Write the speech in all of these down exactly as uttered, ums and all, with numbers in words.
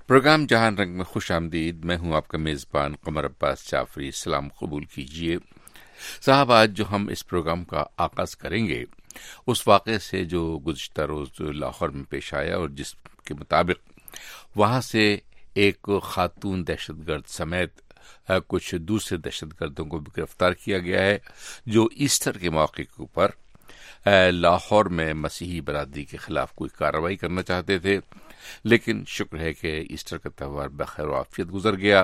Programme जहां रंग में खुश आमदीद। मैं हूं आपका मेज़बान कमर अब्बास जाफरी। सलाम कबूल कीजिए साहब। आज जो हम इस प्रोग्राम का आगाज करेंगे उस वाक़े से जो गुज़िश्ता रोज़ लाहौर में पेश आया और जिसके मुताबिक वहां से एक खातून दहशतगर्द समेत कुछ दूसरे दहशतगर्दों को भी गिरफ्तार किया गया है जो ईस्टर के मौके के ऊपर लाहौर में मसीही बरादरी के खिलाफ कोई कार्रवाई करना चाहते थे, लेकिन शुक्र है कि ईस्टर का त्यौहार बखैर आफियत गुजर गया।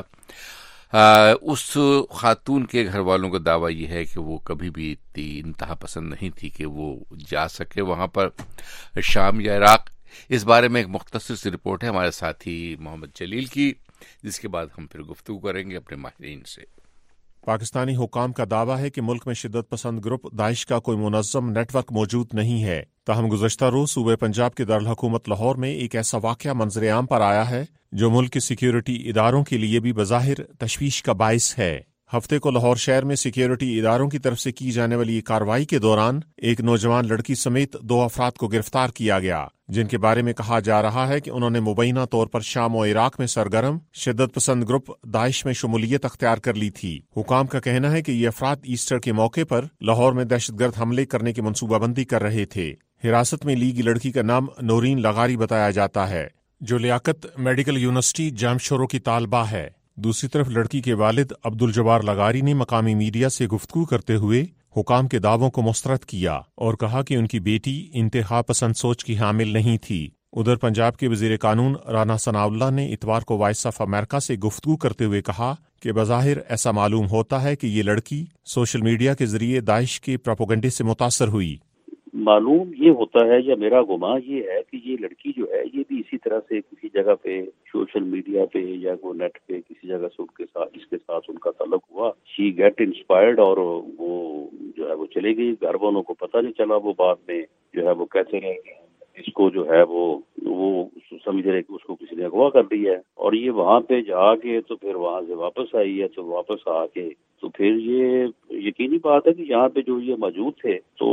आ, उस खातून के घर वालों का दावा यह है कि वो कभी भी इतनी इंतहा पसंद नहीं थी कि वो जा सके वहां पर शाम या इराक। इस बारे में एक मुख्तसर सी रिपोर्ट है हमारे साथी मोहम्मद जलील की, जिसके बाद हम फिर गुफ्तगू करेंगे अपने माहिरीन से। पाकिस्तानी हुकाम का दावा है कि मुल्क में शिद्दत पसंद ग्रुप दाइश का कोई मुनज़्ज़म नेटवर्क मौजूद नहीं है। ताहम गुज़श्ता रोज़ सूबे पंजाब के दारुल हुकूमत लाहौर में एक ऐसा वाक़या मंजर आम पर आया है जो मुल्क के सिक्योरिटी इदारों के लिए भी बज़ाहिर तशवीश का बाइस है। हफ्ते को लाहौर शहर में सिक्योरिटी इदारों की तरफ से की जाने वाली कार्रवाई के दौरान एक नौजवान लड़की समेत दो अफराद को गिरफ्तार किया गया, जिनके बारे में कहा जा रहा है कि उन्होंने मुबैना तौर पर शाम और इराक में सरगर्म शिद्दत पसंद ग्रुप दाइश में शमूलियत अख्तियार कर ली थी। हुकाम का कहना है कि ये अफराद ईस्टर के मौके पर लाहौर में दहशतगर्द हमले करने की मनसूबाबंदी कर रहे थे। हिरासत में ली गई लड़की का नाम नौरीन लगारी बताया जाता है, जो लियाकत मेडिकल यूनिवर्सिटी जामशोरो की तालबा है। दूसरी तरफ लड़की के वालिद अब्दुल जब्बार लगारी ने मकामी मीडिया से गुफ्तगू करते हुए हुकाम के दावों को मुस्तरद किया और कहा कि उनकी बेटी इंतहा पसंद सोच की हामिल नहीं थी। उधर पंजाब के वजीर कानून राना सनाउल्लाह ने इतवार को वॉइस ऑफ अमेरिका से गुफ्तगू करते हुए कहा कि बज़ाहिर ऐसा मालूम होता है कि ये लड़की सोशल मीडिया के जरिए दाइश के प्रोपेगेंडे से मुतासर हुई। मालूम ये होता है या मेरा गुमान ये है कि ये लड़की जो है ये भी इसी तरह से किसी जगह पे सोशल मीडिया पे या वो नेट पे किसी जगह से उनके साथ इसके साथ उनका ताल्लुक हुआ। शी गेट इंस्पायर्ड और वो जो है वो चली गई। घर वालों को पता नहीं चला। वो बाद में जो है वो कहते रहे इसको जो है वो वो समझ रहे कि उसको किसी ने अगवा कर दिया है, और ये वहाँ पे जाके तो फिर वहाँ से वापस आई है। तो वापस आके तो फिर ये यकीनी बात है कि यहाँ पे जो ये मौजूद थे तो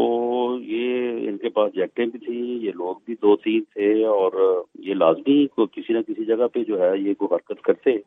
ये इनके पास जैकेटें भी थी, ये लोग भी दो तीन थे, और ये लाजमी को किसी न किसी जगह पे जो है ये कोई हरकत करते।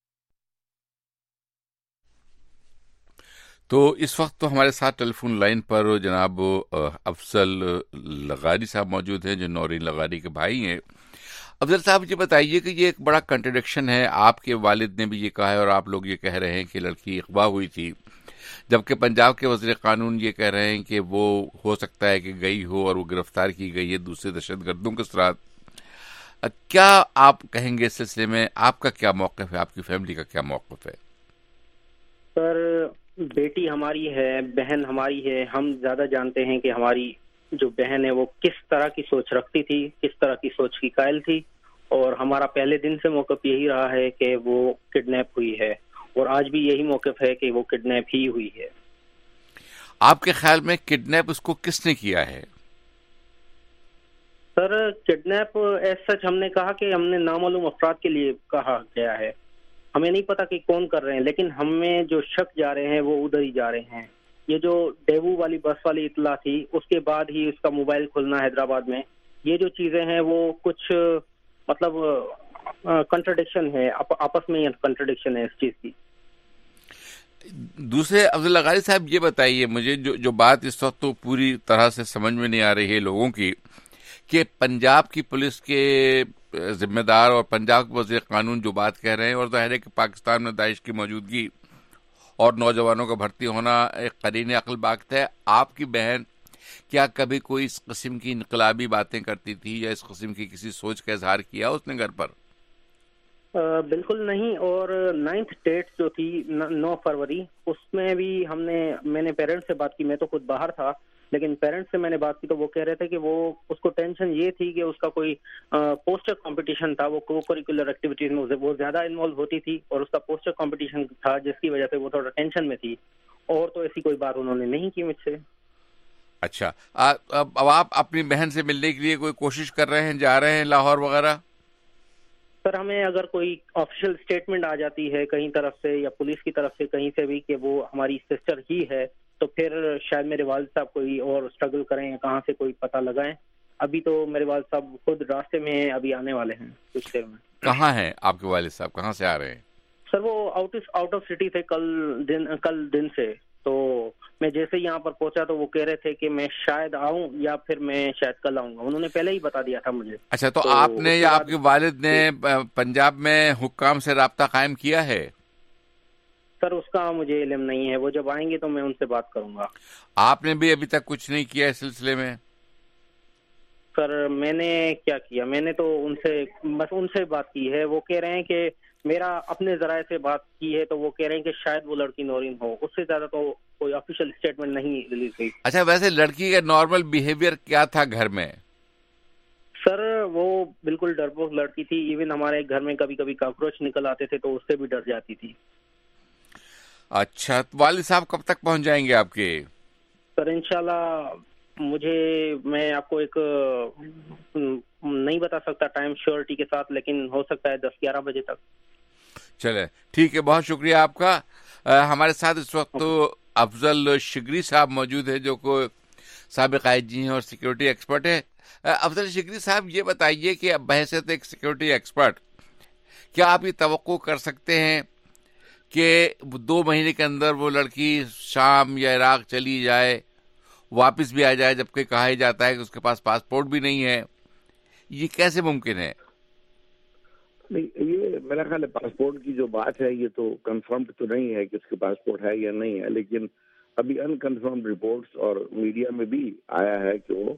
तो इस वक्त तो हमारे साथ टेलीफोन लाइन पर जनाब अफजल लगारी साहब मौजूद हैं, जो नौरीन लगारी के भाई हैं। अफजल साहब ये बताइए कि ये एक बड़ा कंट्रडिक्शन है। आपके वालिद ने भी ये कहा है और आप लोग ये कह रहे हैं कि लड़की अगवा हुई थी, जबकि पंजाब के वज़ीर कानून ये कह रहे हैं कि वो हो सकता है कि गई हो और वो गिरफ्तार की गई है दूसरे दहशतगर्दों के साथ। क्या आप कहेंगे इस सिलसिले में? आपका क्या मौक़िफ़ है, आपकी फैमिली का क्या मौक़िफ़ है? सर, बेटी हमारी है, बहन हमारी है। हम ज्यादा जानते हैं कि हमारी जो बहन है वो किस तरह की सोच रखती थी, किस तरह की सोच की कायल थी, और हमारा पहले दिन से मौक़िफ़ यही रहा है कि वो किडनैप हुई है, और आज भी यही मौक़िफ़ है कि वो किडनैप ही हुई है। आपके ख्याल में किडनैप उसको किसने किया है? सर, किडनैप एज सच हमने कहा कि हमने नामालूम अफराद के लिए कहा गया है। हमें नहीं पता कि कौन कर रहे हैं, लेकिन हमें जो शक जा रहे हैं वो उधर ही जा रहे हैं। ये जो डेवू वाली बस वाली इतला थी, उसके बाद ही उसका मोबाइल खुलना हैदराबाद में, ये जो चीजें हैं वो कुछ मतलब कंट्रडिक्शन है, आप, आपस में कंट्रडिक्शन है इस चीज की। दूसरे अफजल लगारी साहब ये बताइए मुझे, जो जो बात इस वक्त तो पूरी तरह से समझ में नहीं आ रही है लोगों की, कि पंजाब की पुलिस के जिम्मेदार और पंजाब के वज़ीर कानून जो बात कह रहे हैं, और ज़ाहिर है कि पाकिस्तान में दाइश की मौजूदगी और नौजवानों का भर्ती होना एक करीने अक्ल बात है। आपकी बहन क्या कभी कोई इस किस्म की इनकलाबी बातें करती थी या इस किस्म की किसी सोच का इजहार किया उसने घर पर? आ, बिल्कुल नहीं। और नाइन्थ डेट जो थी नौ फरवरी, उसमें भी हमने मैंने पेरेंट्स से बात की। मैं तो खुद बाहर था, लेकिन पेरेंट्स से मैंने बात की तो वो कह रहे थे कि वो उसको टेंशन ये थी कि उसका कोई पोस्टर कंपटीशन था, वो को करिकुलर एक्टिविटीज में वो ज्यादा इन्वॉल्व होती थी, और उसका पोस्टर कंपटीशन था जिसकी वजह से वो थोड़ा टेंशन में थी। और तो ऐसी कोई बात उन्होंने नहीं की मुझसे। अच्छा, आ, अब, अब आप अपनी बहन से मिलने के लिए कोई कोशिश कर रहे हैं, जा रहे हैं लाहौर वगैरह? सर, हमें अगर कोई ऑफिशियल स्टेटमेंट आ जाती है कहीं तरफ से या पुलिस की तरफ से कहीं से भी कि वो हमारी सिस्टर ही है, तो फिर शायद मेरे वालिद साहब कोई और स्ट्रगल करें, कहाँ से कोई पता लगाएं। ابھی تو میرے والد صاحب خود راستے میں ہیں, ابھی آنے والے ہیں کچھ دیر میں. کہاں ہیں آپ کے والد صاحب, کہاں سے آ رہے ہیں؟ سر وہ آؤٹ آؤٹ آف سٹی تھے کل دن کل دن سے, تو میں جیسے یہاں پر پہنچا تو وہ کہہ رہے تھے کہ میں شاید آؤں یا پھر میں شاید کل آؤں گا, انہوں نے پہلے ہی بتا دیا تھا مجھے. اچھا, تو آپ نے یا آپ کے والد نے پنجاب میں حکام سے رابطہ قائم کیا ہے؟ سر اس کا مجھے علم نہیں ہے, وہ جب آئیں گے تو میں ان سے بات کروں گا. آپ نے بھی ابھی تک کچھ نہیں کیا اس سلسلے میں؟ سر میں نے کیا کیا, میں نے تو ان سے بس ان سے بات کی ہے. وہ کہہ رہے ہیں کہ میرا اپنے ذرائع سے بات کی ہے, تو وہ کہہ رہے ہیں کہ شاید وہ لڑکی نورین ہو, اس سے زیادہ تو کوئی آفیشیل اسٹیٹمنٹ نہیں ریلیز ہوئی. اچھا, ویسے لڑکی کا نارمل بیہیویئر کیا تھا گھر میں؟ سر وہ بالکل ڈرپوک لڑکی تھی, ایون ہمارے گھر میں کبھی کبھی کاکروچ نکل آتے تھے تو اس سے بھی ڈر جاتی تھی. اچھا, والد صاحب کب تک پہنچ جائیں گے آپ کے؟ سر انشاءاللہ مجھے, میں آپ کو ایک نہیں بتا سکتا ٹائم شیورٹی کے ساتھ, لیکن ہو سکتا ہے دس گیارہ بجے تک. چلے ٹھیک ہے, بہت شکریہ آپ کا. ہمارے ساتھ اس وقت تو افضل شگری صاحب موجود ہے جو کو سابق آئی جی ہیں اور سیکورٹی ایکسپرٹ ہے. افضل شگری صاحب, یہ بتائیے کہ اب بحیثیت ایک سیکورٹی ایکسپرٹ کیا آپ یہ توقع کر سکتے ہیں کہ دو مہینے کے اندر وہ لڑکی شام یا عراق چلی جائے, واپس بھی آ جائے, جبکہ کہا ہی جاتا ہے کہ اس کے پاس پاسپورٹ بھی نہیں ہے؟ یہ کیسے ممکن ہے؟ نہیں, یہ میرا خیال ہے پاسپورٹ کی جو بات ہے یہ تو کنفرمڈ تو نہیں ہے کہ اس کے پاسپورٹ ہے یا نہیں ہے, لیکن ابھی انکنفرمڈ رپورٹس اور میڈیا میں بھی آیا ہے کہ وہ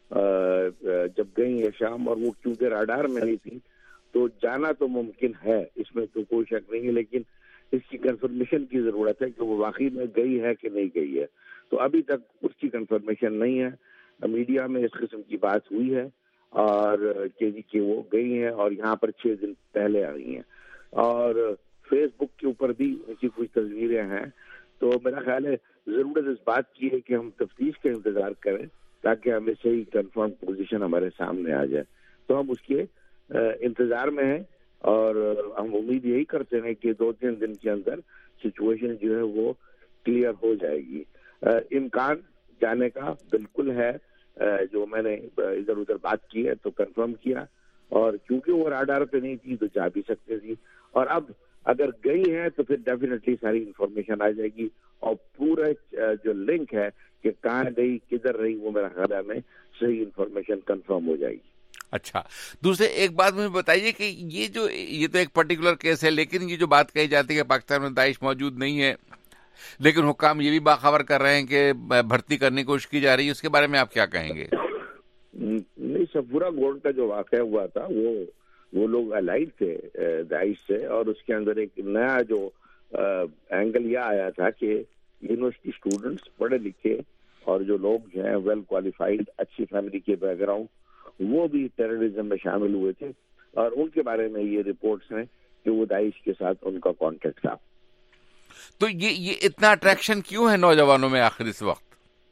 جب گئی ہے شام, اور وہ کیونکہ راڈار میں نہیں تھی تو جانا تو ممکن ہے, اس میں تو کوئی شک نہیں ہے, لیکن اس کی کنفرمیشن کی ضرورت ہے کہ وہ واقعی میں گئی ہے کہ نہیں گئی ہے. تو ابھی تک اس کی کنفرمیشن نہیں ہے. میڈیا میں اس قسم کی بات ہوئی ہے اور کہ وہ گئی ہیں اور یہاں پر چھ دن پہلے آئی ہیں, اور فیس بک کے اوپر بھی ان کی کچھ تصویریں ہیں. تو میرا خیال ہے ضرورت اس بات کی ہے کہ ہم تفتیش کا انتظار کریں تاکہ ہمیں صحیح کنفرم پوزیشن ہمارے سامنے آ جائے. تو ہم اس کے انتظار میں ہیں اور ہم امید یہی کرتے ہیں کہ دو تین دن کے اندر سچویشن جو ہے وہ کلیئر ہو جائے گی. امکان جانے کا بالکل ہے, جو میں نے ادھر ادھر بات کی ہے تو کنفرم کیا, اور کیونکہ وہ راڈار پہ نہیں تھی تو جا بھی سکتے تھی, اور اب اگر گئی ہے تو پھر ڈیفینیٹلی ساری انفارمیشن آ جائے گی, اور پورا جو لنک ہے کہ کہاں گئی کدھر رہی وہ میرا خیال میں صحیح انفارمیشن کنفرم ہو جائے گی. اچھا, دوسرے ایک بات مجھے بتائیے کہ یہ جو یہ تو ایک پرٹیکولر کیس ہے, لیکن یہ جو بات کہی جاتی ہے کہ پاکستان میں داعش موجود نہیں ہے, لیکن حکام یہ بھی باخبر کر رہے ہیں کہ بھرتی کرنے کی کوشش کی جا رہی ہے, اس کے بارے میں آپ کیا کہیں گے؟ نہیں, صفورہ گولڈ کا جو واقعہ ہوا تھا وہ وہ لوگ الائڈ تھے داعش سے, اور اس کے اندر ایک نیا جو اینگل یہ آیا تھا کہ یونیورسٹی اسٹوڈنٹس پڑھے لکھے اور جو لوگ ہیں ویل کوالیفائڈ اچھی فیملی کے بیک گراؤنڈ, وہ بھی ٹیررزم میں شامل ہوئے تھے, اور ان کے بارے میں یہ رپورٹس ہیں کہ وہ داعش کے ساتھ ان کا کانٹیکٹ تھا. تو یہ یہ اتنا اٹریکشن کیوں ہے نوجوانوں میں آخر اس وقت؟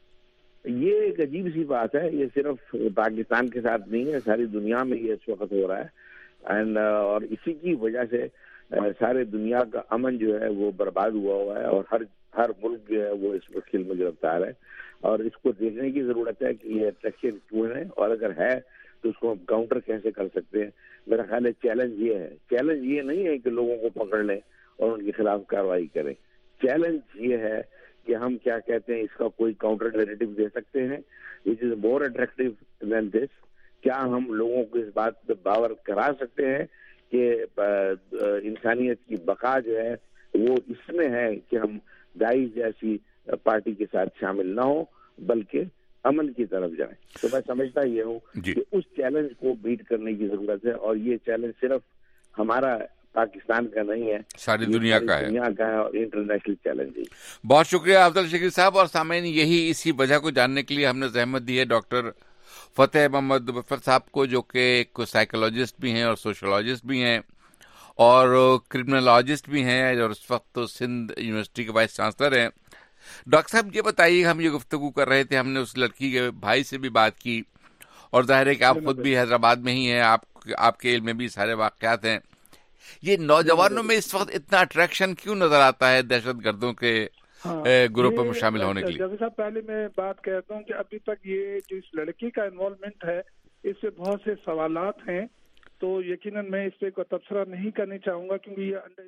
یہ ایک عجیب سی بات ہے, یہ صرف پاکستان کے ساتھ نہیں ہے, ساری دنیا میں یہ اس وقت ہو رہا ہے, اینڈ اور اسی کی وجہ سے سارے دنیا کا امن جو ہے وہ برباد ہوا ہوا ہے, اور ہر ہر ملک جو ہے وہ اس مشکل میں گرفتار ہے, اور اس کو دیکھنے کی ضرورت ہے کہ یہ اٹریکشن کیوں ہے, اور اگر ہے تو اس کو ہم کاؤنٹر کیسے کر سکتے ہیں. میرا خیال ہے چیلنج یہ ہے, چیلنج یہ نہیں ہے کہ لوگوں کو پکڑ لیں اور ان کے خلاف کارروائی کریں, چیلنج یہ ہے کہ ہم کیا کہتے ہیں اس کا کوئی کاؤنٹر نیریٹو دے سکتے ہیں وچ از مور اٹریکٹیو دین دس. کیا ہم لوگوں کو اس بات پہ باور کرا سکتے ہیں کہ انسانیت کی بقا جو ہے وہ اس میں ہے کہ ہم داعش جیسی پارٹی کے ساتھ شامل نہ ہوں بلکہ امن کی طرف جائیں. تو میں سمجھتا یہ ہوں کہ اس چیلنج کو بیٹ کرنے کی ضرورت ہے, اور یہ چیلنج صرف ہمارا پاکستان کا نہیں ہے, ساری دنیا کا ہے, دنیا کا ہے, اور انٹرنیشنل چیلنج ہے. بہت شکریہ افضل شگری صاحب. اور سامعین, یہی اسی وجہ کو جاننے کے لیے ہم نے زحمت دی ہے ڈاکٹر فتح محمد مظفر صاحب کو, جو کہ ایک سائیکولوجسٹ بھی ہیں اور سوشولوجسٹ بھی ہیں اور کرمنالوجسٹ بھی ہیں, اور اس وقت تو سندھ یونیورسٹی کے وائس چانسلر ہیں. ڈاکٹر صاحب یہ بتائیے, ہم یہ گفتگو کر رہے تھے, ہم نے اس لڑکی کے بھائی سے بھی بات کی, اور ظاہر ہے کہ آپ خود بھی حیدرآباد میں ہی ہیں, آپ آپ کے علم میں بھی سارے واقعات ہیں. یہ نوجوانوں میں اس وقت اتنا اٹریکشن کیوں نظر آتا ہے دہشت گردوں کے گروپ میں شامل ہونے کے لیے؟ جیسے صاحب پہلے میں بات کہتا ہوں کہ ابھی تک یہ جو اس لڑکی کا انوالومنٹ ہے اس پہ بہت سے سوالات ہیں، تو یقیناً میں اس پہ کوئی تبصرہ نہیں کرنا چاہوں گا کیونکہ یہ انڈر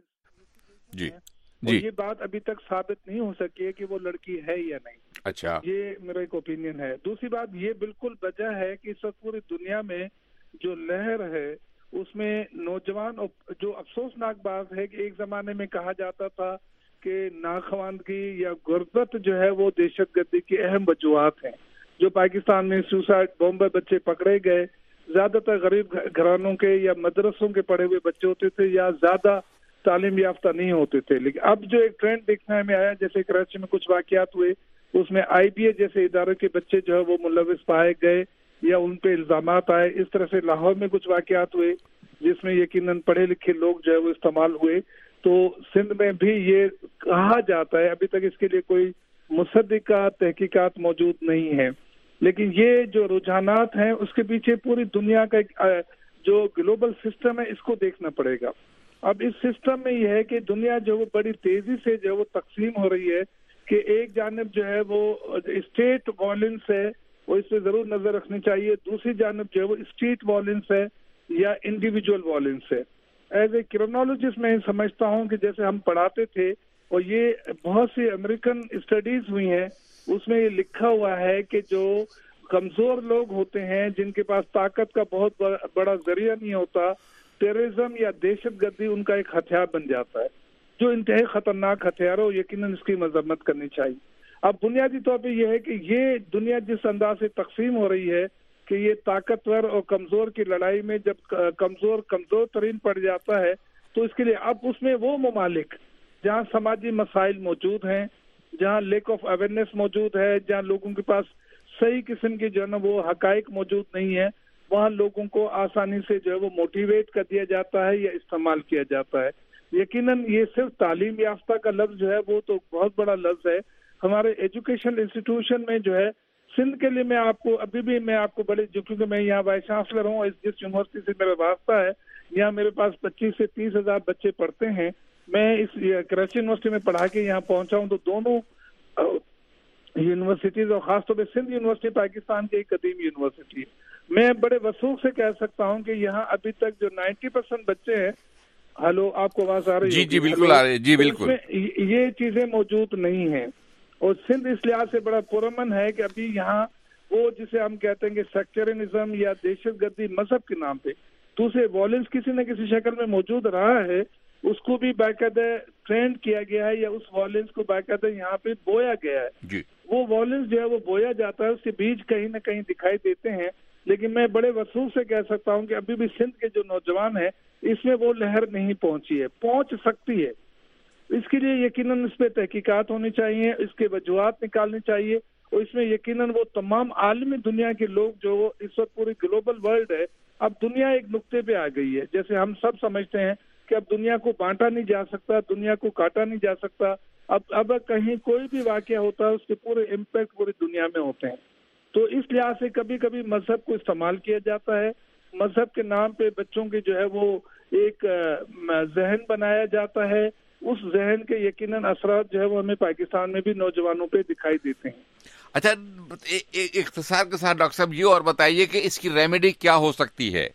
جی اور جی یہ بات ابھی تک ثابت نہیں ہو سکی ہے کہ وہ لڑکی ہے یا نہیں. اچھا یہ میرا ایک اوپینین ہے. دوسری بات یہ بالکل وجہ ہے کہ اس وقت پوری دنیا میں جو لہر ہے اس میں نوجوان جو افسوسناک بات ہے کہ ایک زمانے میں کہا جاتا تھا کہ ناخواندگی یا غربت جو ہے وہ دہشت گردی کی اہم وجوہات ہیں. جو پاکستان میں سوسائڈ بومبے بچے پکڑے گئے زیادہ تر غریب گھرانوں کے یا مدرسوں کے پڑھے ہوئے بچے ہوتے تھے یا زیادہ تعلیم یافتہ نہیں ہوتے تھے. لیکن اب جو ایک ٹرینڈ دیکھنے میں آیا، جیسے کراچی میں کچھ واقعات ہوئے اس میں آئی بی اے جیسے ادارے کے بچے جو ہے وہ ملوث پائے گئے یا ان پہ الزامات آئے. اس طرح سے لاہور میں کچھ واقعات ہوئے جس میں یقیناً پڑھے لکھے لوگ جو ہے وہ استعمال ہوئے. تو سندھ میں بھی یہ کہا جاتا ہے، ابھی تک اس کے لیے کوئی مصدقہ تحقیقات موجود نہیں ہے، لیکن یہ جو رجحانات ہیں اس کے پیچھے پوری دنیا کا ایک جو گلوبل سسٹم ہے اس کو دیکھنا پڑے گا. اب اس سسٹم میں یہ ہے کہ دنیا جو وہ بڑی تیزی سے جو ہے وہ تقسیم ہو رہی ہے کہ ایک جانب جو ہے وہ اسٹیٹ وائلنس ہے وہ اس پہ ضرور نظر رکھنی چاہیے، دوسری جانب جو ہے وہ اسٹریٹ وائلنس ہے یا انڈیویجول وائلنس ہے. ایز اے کرمنالوجسٹ میں سمجھتا ہوں کہ جیسے ہم پڑھاتے تھے اور یہ بہت سی امریکن اسٹڈیز ہوئی ہیں اس میں یہ لکھا ہوا ہے کہ جو کمزور لوگ ہوتے ہیں جن کے پاس طاقت کا بہت بڑا ذریعہ نہیں ہوتا، ٹیررزم یا دہشت گردی ان کا ایک ہتھیار بن جاتا ہے جو انتہائی خطرناک ہتھیار ہو. یقیناً اس کی مذمت کرنی چاہیے. اب بنیادی طور پہ یہ ہے کہ یہ دنیا جس انداز سے تقسیم ہو رہی ہے کہ یہ طاقتور اور کمزور کی لڑائی میں جب کمزور کمزور ترین پڑ جاتا ہے تو اس کے لیے اب اس میں وہ ممالک جہاں سماجی مسائل موجود ہیں، جہاں لیک آف اویئرنیس موجود ہے، جہاں لوگوں کے پاس صحیح قسم کے جو ہے نا وہ حقائق موجود نہیں ہے، وہاں لوگوں کو آسانی سے جو ہے وہ موٹیویٹ کر دیا جاتا ہے یا استعمال کیا جاتا ہے. یقیناً یہ صرف تعلیم یافتہ کا لفظ جو ہے وہ تو بہت بڑا لفظ ہے. ہمارے ایجوکیشن انسٹیٹیوشن میں جو ہے سندھ کے لیے میں آپ کو ابھی بھی میں آپ کو بڑے جو کیونکہ میں یہاں وائس چانسلر ہوں، جس یونیورسٹی سے میرا واسطہ ہے یہاں میرے پاس پچیس سے تیس ہزار بچے پڑھتے ہیں. میں اس کراچی یونیورسٹی میں پڑھا کے یہاں پہنچا ہوں تو دونوں یونیورسٹیز اور خاص طور پہ سندھ یونیورسٹی پاکستان کی ایک قدیم یونیورسٹی ہے. میں بڑے وثوق سے کہہ سکتا ہوں کہ یہاں ابھی تک جو نائنٹی پرسینٹ بچے ہیں، ہلو آپ کو آواز آ رہی ہے؟ جی جی بالکل آ رہی ہے. جی بالکل. یہ چیزیں موجود نہیں ہیں اور سندھ اس لحاظ سے بڑا پرامن ہے کہ ابھی یہاں وہ جسے ہم کہتے ہیں کہ سیکٹرنزم یا دہشت گردی مذہب کے نام پہ دوسرے وائلنس کسی نہ کسی شکل میں موجود رہا ہے، اس کو بھی باقاعدہ ٹرینڈ کیا گیا ہے یا اس وائلنس کو باقاعدہ یہاں پہ بویا گیا ہے. جی. وہ وائلنس جو ہے وہ بویا جاتا ہے، اس کے بیج کہیں نہ کہیں دکھائی دیتے ہیں. لیکن میں بڑے وصول سے کہہ سکتا ہوں کہ ابھی بھی سندھ کے جو نوجوان ہیں اس میں وہ لہر نہیں پہنچی ہے، پہنچ سکتی ہے. اس کے لیے یقیناً اس پہ تحقیقات ہونی چاہیے، اس کے وجوہات نکالنی چاہیے اور اس میں یقیناً وہ تمام عالمی دنیا کے لوگ جو اس وقت پوری گلوبل ورلڈ ہے، اب دنیا ایک نقطے پہ آ گئی ہے. جیسے ہم سب سمجھتے ہیں کہ اب دنیا کو بانٹا نہیں جا سکتا، دنیا کو کاٹا نہیں جا سکتا. اب اب کہیں کوئی بھی واقعہ ہوتا ہے اس کے پورے امپیکٹ پوری دنیا میں ہوتے ہیں. تو اس لحاظ سے کبھی کبھی مذہب کو استعمال کیا جاتا ہے، مذہب کے نام پہ بچوں کے جو ہے وہ ایک ذہن بنایا جاتا ہے. اس ذہن کے یقیناً اثرات جو ہے وہ ہمیں پاکستان میں بھی نوجوانوں پہ دکھائی دیتے ہیں. اچھا اختصار کے ساتھ ڈاکٹر صاحب یہ اور بتائیے کہ اس کی ریمیڈی کیا ہو سکتی ہے؟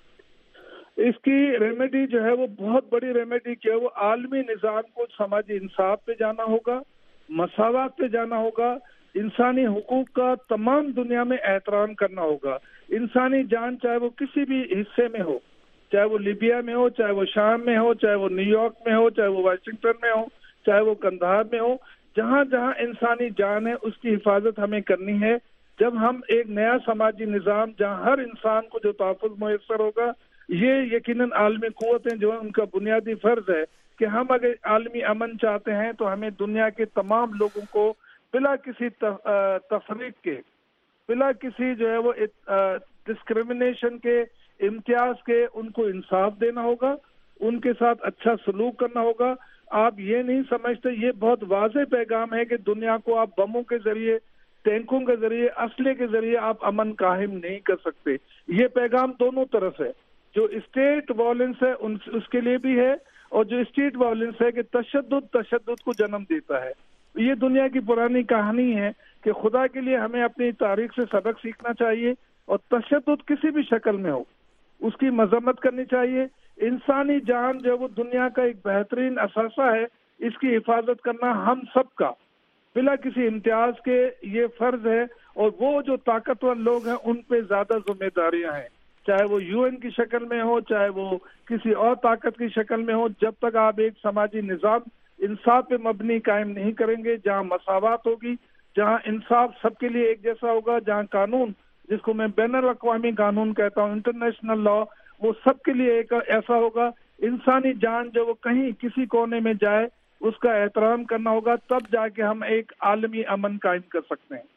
اس کی ریمیڈی جو ہے وہ بہت بڑی ریمیڈی کیا ہے وہ عالمی نظام کو سماجی انصاف پہ جانا ہوگا، مساوات پہ جانا ہوگا، انسانی حقوق کا تمام دنیا میں احترام کرنا ہوگا. انسانی جان چاہے وہ کسی بھی حصے میں ہو، چاہے وہ لیبیا میں ہو، چاہے وہ شام میں ہو، چاہے وہ نیو یارک میں ہو، چاہے وہ واشنگٹن میں ہو، چاہے وہ قندھار میں ہو، جہاں جہاں انسانی جان ہے اس کی حفاظت ہمیں کرنی ہے. جب ہم ایک نیا سماجی نظام جہاں ہر انسان کو جو تحفظ میسر ہوگا، یہ یقیناً عالمی قوتیں جو ہیں ان کا بنیادی فرض ہے کہ ہم اگر عالمی امن چاہتے ہیں تو ہمیں دنیا کے تمام لوگوں کو بلا کسی تفریق کے، بلا کسی جو ہے وہ ڈسکریمنیشن کے، امتیاز کے، ان کو انصاف دینا ہوگا، ان کے ساتھ اچھا سلوک کرنا ہوگا. آپ یہ نہیں سمجھتے، یہ بہت واضح پیغام ہے کہ دنیا کو آپ بموں کے ذریعے، ٹینکوں کے ذریعے، اسلحے کے ذریعے آپ امن قائم نہیں کر سکتے. یہ پیغام دونوں طرف ہے. جو اسٹیٹ وائلنس ہے اس کے لیے بھی ہے اور جو اسٹیٹ وائلنس ہے کہ تشدد تشدد کو جنم دیتا ہے. یہ دنیا کی پرانی کہانی ہے کہ خدا کے لیے ہمیں اپنی تاریخ سے سبق سیکھنا چاہیے. اور تشدد کسی بھی شکل میں ہو اس کی مذمت کرنی چاہیے. انسانی جان جو وہ دنیا کا ایک بہترین اثاثہ ہے, اس کی حفاظت کرنا ہم سب کا بلا کسی امتیاز کے یہ فرض ہے, اور وہ جو طاقتور لوگ ہیں ان پہ زیادہ ذمہ داریاں ہیں, چاہے وہ یو این کی شکل میں ہو, چاہے وہ کسی اور طاقت کی شکل میں ہو. جب تک آپ ایک سماجی نظام انصاف پہ مبنی قائم نہیں کریں گے, جہاں مساوات ہوگی, جہاں انصاف سب کے لیے ایک جیسا ہوگا, جہاں قانون جس کو میں بین الاقوامی قانون کہتا ہوں, انٹرنیشنل لا, وہ سب کے لیے ایک ایسا ہوگا, انسانی جان جو وہ کہیں کسی کونے میں جائے اس کا احترام کرنا ہوگا, تب جا کے ہم ایک عالمی امن قائم کر سکتے ہیں.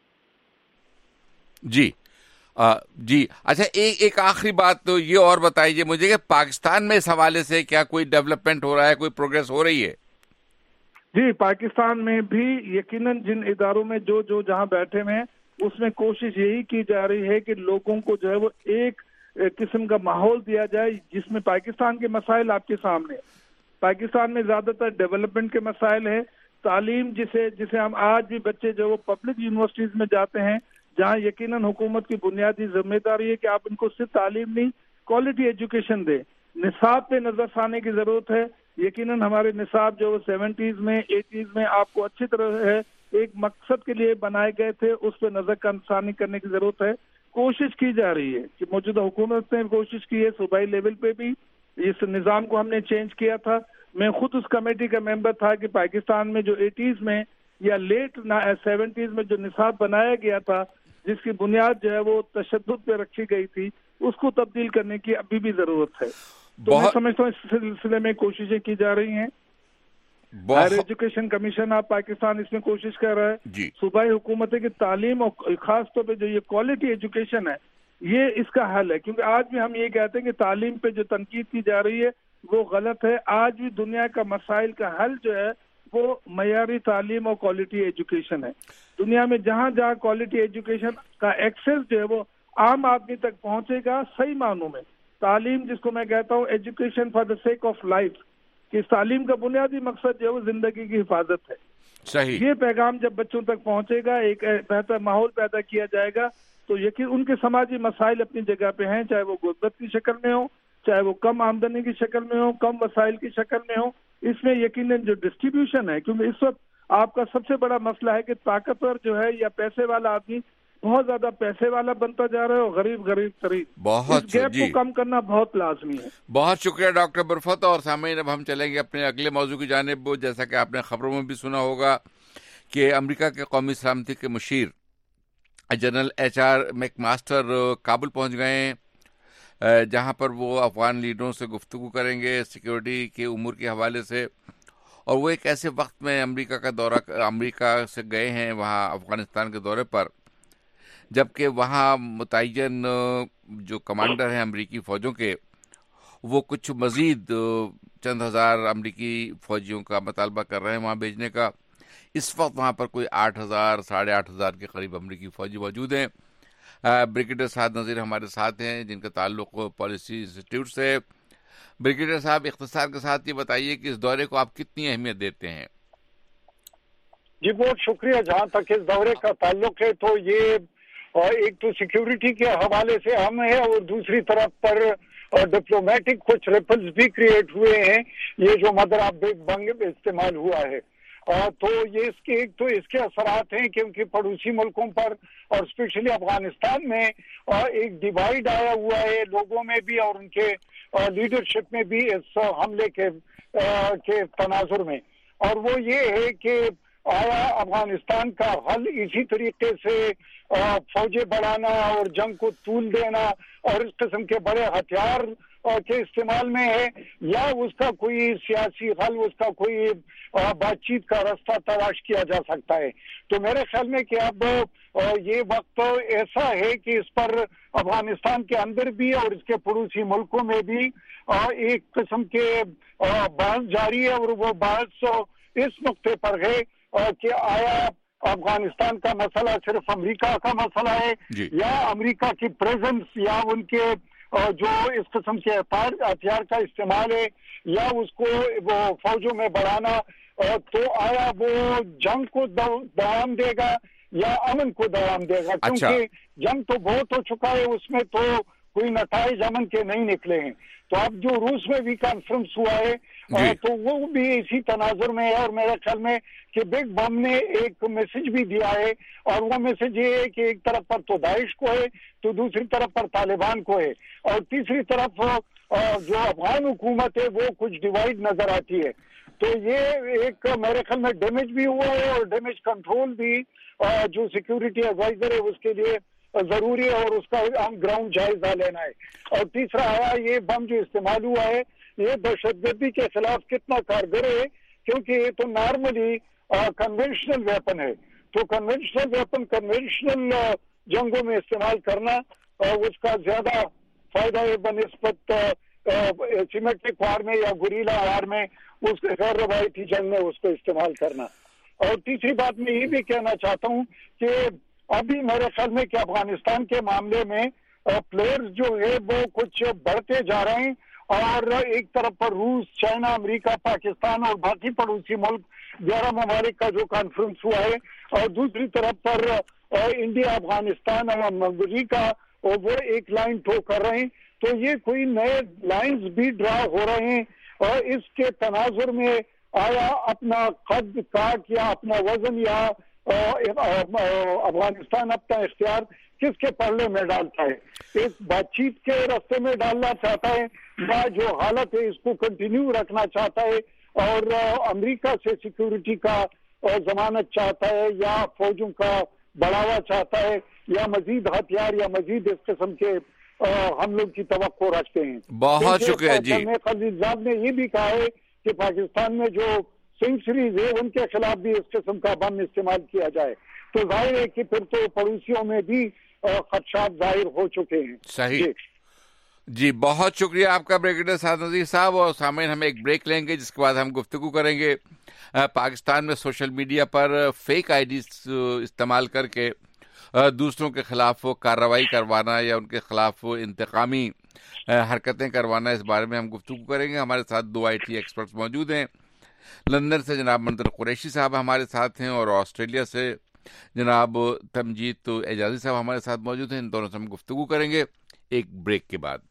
جی آ, جی اچھا, ایک ایک آخری بات تو یہ اور بتائیے مجھے کہ پاکستان میں اس حوالے سے کیا کوئی ڈیولپمنٹ ہو رہا ہے, کوئی پروگریس ہو رہی ہے؟ جی, پاکستان میں بھی یقیناً جن اداروں میں جو جو جہاں بیٹھے ہوئے ہیں اس میں کوشش یہی کی جا رہی ہے کہ لوگوں کو جو ہے وہ ایک قسم کا ماحول دیا جائے جس میں پاکستان کے مسائل آپ کے سامنے. پاکستان میں زیادہ تر ڈیولپمنٹ کے مسائل ہیں, تعلیم جسے جسے ہم آج بھی بچے جو وہ پبلک یونیورسٹیز میں جاتے ہیں, جہاں یقیناً حکومت کی بنیادی ذمہ داری ہے کہ آپ ان کو صرف تعلیم نہیں کوالٹی ایجوکیشن دیں. نصاب پہ نظر ثانی کی ضرورت ہے. یقیناً ہمارے نصاب جو سیونٹیز میں ایٹیز میں آپ کو اچھی طرح ہے ایک مقصد کے لیے بنائے گئے تھے, اس پہ نظر ثانی کرنے کی ضرورت ہے. کوشش کی جا رہی ہے کہ موجودہ حکومت نے کوشش کی ہے, صوبائی لیول پہ بھی اس نظام کو ہم نے چینج کیا تھا. میں خود اس کمیٹی کا ممبر تھا کہ پاکستان میں جو ایٹیز میں یا لیٹ سیونٹیز میں جو نصاب بنایا گیا تھا جس کی بنیاد جو ہے وہ تشدد پہ رکھی گئی تھی, اس کو تبدیل کرنے کی ابھی بھی ضرورت ہے. تو میں سمجھتا ہوں اس سلسلے میں کوششیں کی جا رہی ہیں. Higher Education Commission of Pakistan اس میں کوشش کر رہا ہے. جی. صوبائی حکومتیں کی تعلیم اور خاص طور پہ جو یہ کوالٹی ایجوکیشن ہے یہ اس کا حل ہے, کیونکہ آج بھی ہم یہ کہتے ہیں کہ تعلیم پہ جو تنقید کی جا رہی ہے وہ غلط ہے. آج بھی دنیا کا مسائل کا حل جو ہے وہ معیاری تعلیم اور کوالٹی ایجوکیشن ہے. دنیا میں جہاں جہاں کوالٹی ایجوکیشن کا ایکسیس جو ہے وہ عام آدمی تک پہنچے گا, صحیح معنوں میں تعلیم جس کو میں کہتا ہوں education for the sake of life, کہ اس تعلیم کا بنیادی مقصد جو ہے وہ زندگی کی حفاظت ہے. صحیح. یہ پیغام جب بچوں تک پہنچے گا, ایک بہتر ماحول پیدا کیا جائے گا, تو یقین ان کے سماجی مسائل اپنی جگہ پہ ہیں, چاہے وہ غربت کی شکل میں ہو, چاہے وہ کم آمدنی کی شکل میں ہو, کم وسائل کی شکل میں ہو. اس میں یقیناً جو ڈسٹریبیوشن ہے, کیونکہ اس وقت آپ کا سب سے بڑا مسئلہ ہے کہ طاقتور جو ہے یا پیسے والا آدمی بہت زیادہ پیسے والا بنتا جا رہا ہے اور غریب غریب ترین. بہت اس گیپ کو کم کرنا بہت لازمی ہے. بہت شکریہ ڈاکٹر برفت. اور سامعین اب ہم چلیں گے اپنے اگلے موضوع کی جانب. جیسا کہ آپ نے خبروں میں بھی سنا ہوگا کہ امریکہ کے قومی سلامتی کے مشیر general H R McMaster Kabul پہنچ گئے ہیں, جہاں پر وہ افغان لیڈروں سے گفتگو کریں گے سیکیورٹی کے امور کے حوالے سے. اور وہ ایک ایسے وقت میں امریکہ کا دورہ امریکہ سے گئے ہیں وہاں افغانستان کے دورے پر, جبکہ وہاں متعین جو کمانڈر ہیں امریکی فوجوں کے وہ کچھ مزید چند ہزار امریکی فوجیوں کا مطالبہ کر رہے ہیں وہاں بھیجنے کا. اس وقت وہاں پر کوئی آٹھ ہزار ساڑھے آٹھ ہزار کے قریب امریکی فوجی موجود ہیں. بریگیڈیئر سعد نذیر ہمارے ساتھ ہیں جن کا تعلق پالیسی انسٹیٹیوٹ سے. بریگیڈیئر صاحب, اختصار کے ساتھ یہ بتائیے کہ اس دورے کو آپ کتنی اہمیت دیتے ہیں؟ جی بہت شکریہ. جہاں تک اس دورے کا تعلق ہے تو یہ ایک تو سیکیورٹی کے حوالے سے اہم ہے, اور دوسری طرف پر ڈپلومیٹک کچھ ریپلز بھی کریٹ ہوئے ہیں. یہ جو مدر آف بگ بنگ استعمال ہوا ہے تو یہ اس کے ایک تو اس کے اثرات ہیں کیونکہ پڑوسی ملکوں پر اور اسپیشلی افغانستان میں ایک ڈیوائیڈ آیا ہوا ہے لوگوں میں بھی اور ان کے لیڈرشپ میں بھی اس حملے کے کے تناظر میں. اور وہ یہ ہے کہ آیا افغانستان کا حل اسی طریقے سے فوجیں بڑھانا اور جنگ کو طول دینا اور اس قسم کے بڑے ہتھیار کے استعمال میں ہے, یا اس کا کوئی سیاسی حل, اس کا کوئی بات چیت کا راستہ تلاش کیا جا سکتا ہے. تو میرے خیال میں کہ اب یہ وقت ایسا ہے کہ اس پر افغانستان کے اندر بھی اور اس کے پڑوسی ملکوں میں بھی ایک قسم کے بحث جاری ہے, اور وہ بحث اس نقطے پر ہے کہ آیا افغانستان کا مسئلہ صرف امریکہ کا مسئلہ ہے جی. یا امریکہ کی پریزنس یا ان کے جو اس قسم کے ہتھیار کا استعمال ہے یا اس کو وہ فوجوں میں بڑھانا, تو آیا وہ جنگ کو دوام دے گا یا امن کو دوام دے گا؟ کیونکہ جنگ تو بہت ہو چکا ہے، اس میں تو کوئی نتائج امن کے نہیں نکلے ہیں. تو اب جو روس میں بھی کانفرنس ہوا ہے تو وہ بھی اسی تناظر میں ہے، اور میرے خیال میں کہ بگ بم نے ایک میسج بھی دیا ہے، اور وہ میسج یہ ہے کہ ایک طرف پر تو داعش کو ہے، تو دوسری طرف پر طالبان کو ہے، اور تیسری طرف جو افغان حکومت ہے وہ کچھ ڈیوائڈ نظر آتی ہے. تو یہ ایک میرے خیال میں ڈیمیج بھی ہوا ہے، اور ڈیمیج کنٹرول بھی جو سیکیورٹی ایڈوائزر ہے اس کے لیے ضروری ہے، اور اس کا ہم گراؤنڈ جائزہ لینا ہے. اور تیسرا آیا یہ بم جو استعمال ہوا ہے یہ دہشت گردی کے خلاف کتنا کارگر ہے، کیونکہ یہ تو نارملی کنونشنل ویپن ہے. تو کنونشنل ویپن کنونشنل جنگوں میں استعمال کرنا اس کا زیادہ فائدہ ہے بنسبت سیمیٹرک وار میں یا گوریلا وار میں اس کے غیر روایتی جنگ میں اس کو استعمال کرنا. اور تیسری بات میں یہ بھی کہنا چاہتا ہوں کہ ابھی میرے خیال میں کہ افغانستان کے معاملے میں پلیئرز جو ہے وہ کچھ بڑھتے جا رہے ہیں، اور ایک طرف پر روس، چائنا، امریکہ، پاکستان اور باقی پڑوسی ملک گیارہ ممالک کا جو کانفرنس ہوا ہے، اور دوسری طرف پر انڈیا، افغانستان اور امریکہ وہ ایک لائن ٹو کر رہے ہیں. تو یہ کوئی نئے لائنز بھی ڈرا ہو رہے ہیں، اور اس کے تناظر میں آیا اپنا قد کاٹ یا اپنا وزن یا افغانستان اپنا اختیار کس کے پلڑے میں ڈالتا ہے؟ ایک بات چیت کے راستے میں ڈالنا چاہتا ہے، یا جو حالت ہے اس کو کنٹینیو رکھنا چاہتا ہے اور امریکہ سے سیکیورٹی کا ضمانت چاہتا ہے، یا فوجوں کا بڑھاوا چاہتا ہے، یا مزید ہتھیار یا مزید اس قسم کے ہم لوگ کی توقع رکھتے ہیں. بہت شکریہ جی. خلیل صاحب نے یہ بھی کہا ہے کہ پاکستان میں جو سینچریز ہے ان کے خلاف بھی اس قسم کا بم استعمال کیا جائے، تو ظاہر ہے کہ پھر تو پڑوسیوں میں بھی خدشات ظاہر ہو چکے ہیں. صحیح جی. بہت شکریہ آپ کا بریگیڈیئر سعد نذیر صاحب. اور سامعین ہم ایک بریک لیں گے جس کے بعد ہم گفتگو کریں گے پاکستان میں سوشل میڈیا پر فیک آئی ڈیز استعمال کر کے دوسروں کے خلاف کارروائی کروانا یا ان کے خلاف انتقامی حرکتیں کروانا، اس بارے میں ہم گفتگو کریں گے. ہمارے ساتھ دو آئی ٹی ایکسپرٹس موجود ہیں. لندن سے جناب منظر قریشی صاحب ہمارے ساتھ ہیں، اور آسٹریلیا سے جناب تمجید اعجازی صاحب ہمارے ساتھ موجود ہیں. ان دونوں سے ہم گفتگو کریں گے ایک بریک کے بعد.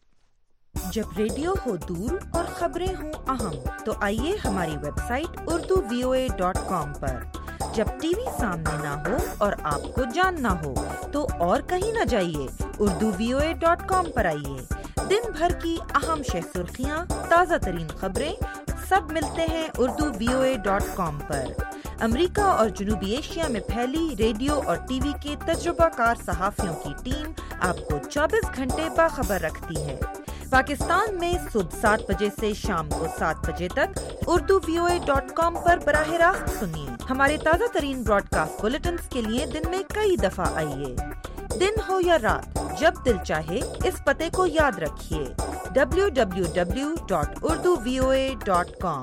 جب ریڈیو ہو دور اور خبریں ہوں اہم تو آئیے ہماری website Urdu V O A dot com پر. جب ٹی وی سامنے نہ ہو اور آپ کو جاننا ہو تو اور کہیں نہ جائیے، Urdu V O A dot com پر آئیے. دن بھر کی اہم شہ سرخیاں، تازہ ترین خبریں سب ملتے ہیں Urdu V O A dot com پر. امریکہ اور جنوبی ایشیا میں پھیلی ریڈیو اور ٹی وی کے تجربہ کار صحافیوں کی ٹیم آپ کو چوبیس گھنٹے باخبر رکھتی ہے. پاکستان میں صبح سات بجے سے شام کو سات بجے تک Urdu V O A dot com پر براہ راست سنیے. ہمارے تازہ ترین براڈ کاسٹ بلیٹنز کے لیے دن میں کئی دفعہ آئیے. دن ہو یا رات، جب دل چاہے اس پتے کو یاد رکھیے، W W W dot Urdu V O A dot com.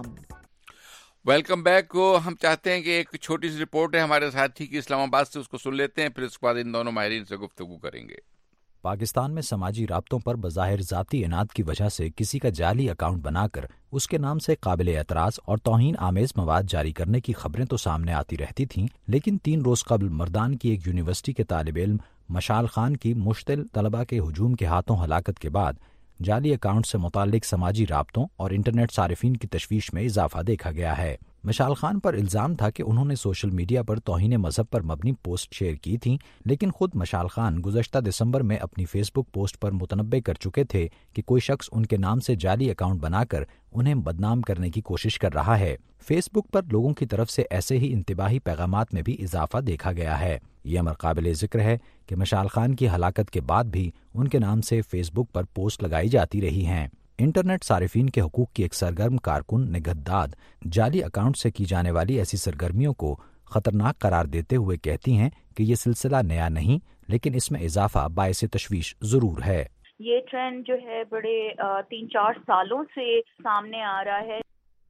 Welcome back. ہم چاہتے ہیں کہ ایک چھوٹی سی رپورٹ ہے ہمارے ساتھی کی اسلام آباد سے، اس کو سن لیتے ہیں، پھر اس کے بعد ان دونوں ماہرین سے گفتگو کریں گے. پاکستان میں سماجی رابطوں پر بظاہر ذاتی اناد کی وجہ سے کسی کا جعلی اکاؤنٹ بنا کر اس کے نام سے قابل اعتراض اور توہین آمیز مواد جاری کرنے کی خبریں تو سامنے آتی رہتی تھیں، لیکن تین روز قبل مردان کی ایک یونیورسٹی کے طالب علم مشال خان کی مشتل طلبہ کے ہجوم کے ہاتھوں ہلاکت کے بعد جعلی اکاؤنٹ سے متعلق سماجی رابطوں اور انٹرنیٹ صارفین کی تشویش میں اضافہ دیکھا گیا ہے. مشال خان پر الزام تھا کہ انہوں نے سوشل میڈیا پر توہین مذہب پر مبنی پوسٹ شیئر کی تھیں، لیکن خود مشال خان گزشتہ دسمبر میں اپنی فیس بک پوسٹ پر متنبع کر چکے تھے کہ کوئی شخص ان کے نام سے جعلی اکاؤنٹ بنا کر انہیں بدنام کرنے کی کوشش کر رہا ہے. فیس بک پر لوگوں کی طرف سے ایسے ہی انتباہی پیغامات میں بھی اضافہ دیکھا گیا ہے. یہ امر قابل ذکر ہے کہ مشال خان کی ہلاکت کے بعد بھی ان کے نام سے فیس بک پر پوسٹ لگائی جاتی رہی ہیں. انٹرنیٹ صارفین کے حقوق کی ایک سرگرم کارکن نگہت داد جعلی اکاؤنٹ سے کی جانے والی ایسی سرگرمیوں کو خطرناک قرار دیتے ہوئے کہتی ہیں کہ یہ سلسلہ نیا نہیں، لیکن اس میں اضافہ باعث تشویش ضرور ہے. یہ ٹرینڈ جو ہے بڑے تین چار سالوں سے سامنے آ رہا ہے.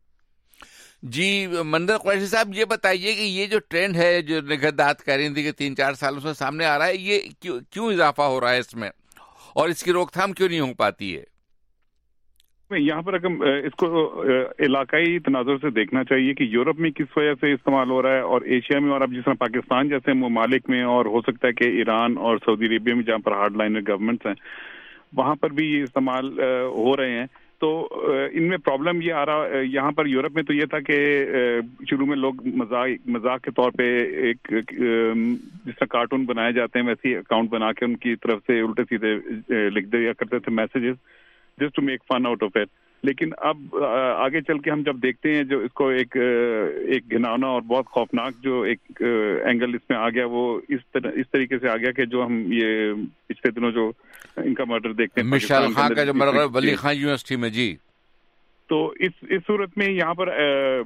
جی منظر قریشی صاحب، یہ بتائیے کہ یہ جو ٹرینڈ ہے جو نگہت داد کہہ رہی تھی کہ تین چار سالوں سے سامنے آ رہا ہے، یہ کیوں کیوں اضافہ ہو رہا ہے اس میں، اور اس کی روک تھام کیوں نہیں ہو پاتی ہے؟ یہاں پر اگر اس کو علاقائی تناظر سے دیکھنا چاہیے کہ یورپ میں کس وجہ سے استعمال ہو رہا ہے اور ایشیا میں، اور اب جس طرح پاکستان جیسے ممالک میں، اور ہو سکتا ہے کہ ایران اور سعودی عربیہ میں جہاں پر ہارڈ لائنر گورنمنٹس ہیں وہاں پر بھی یہ استعمال ہو رہے ہیں. تو ان میں پرابلم یہ آ رہا، یہاں پر یورپ میں تو یہ تھا کہ شروع میں لوگ مذاق مذاق کے طور پہ ایک جس طرح کارٹون بنائے جاتے ہیں ویسے اکاؤنٹ بنا کے ان کی طرف سے الٹے سیدھے لکھ دیا کرتے تھے messages just to make fun out of it. لیکن اب آگے چل کے ہم جب دیکھتے ہیں جو اس کو ایک ایک گھناؤنا اور بہت خوفناک جو ایک اینگل اس میں آ گیا، وہ اس طرح اس طریقے سے آ گیا کہ جو ہم یہ پچھلے دنوں جو ان کا مرڈر دیکھتے ہیں مشال خان کا جو مرڈر ولی خان یونیورسٹی میں، جی، تو اس اس صورت میں یہاں پر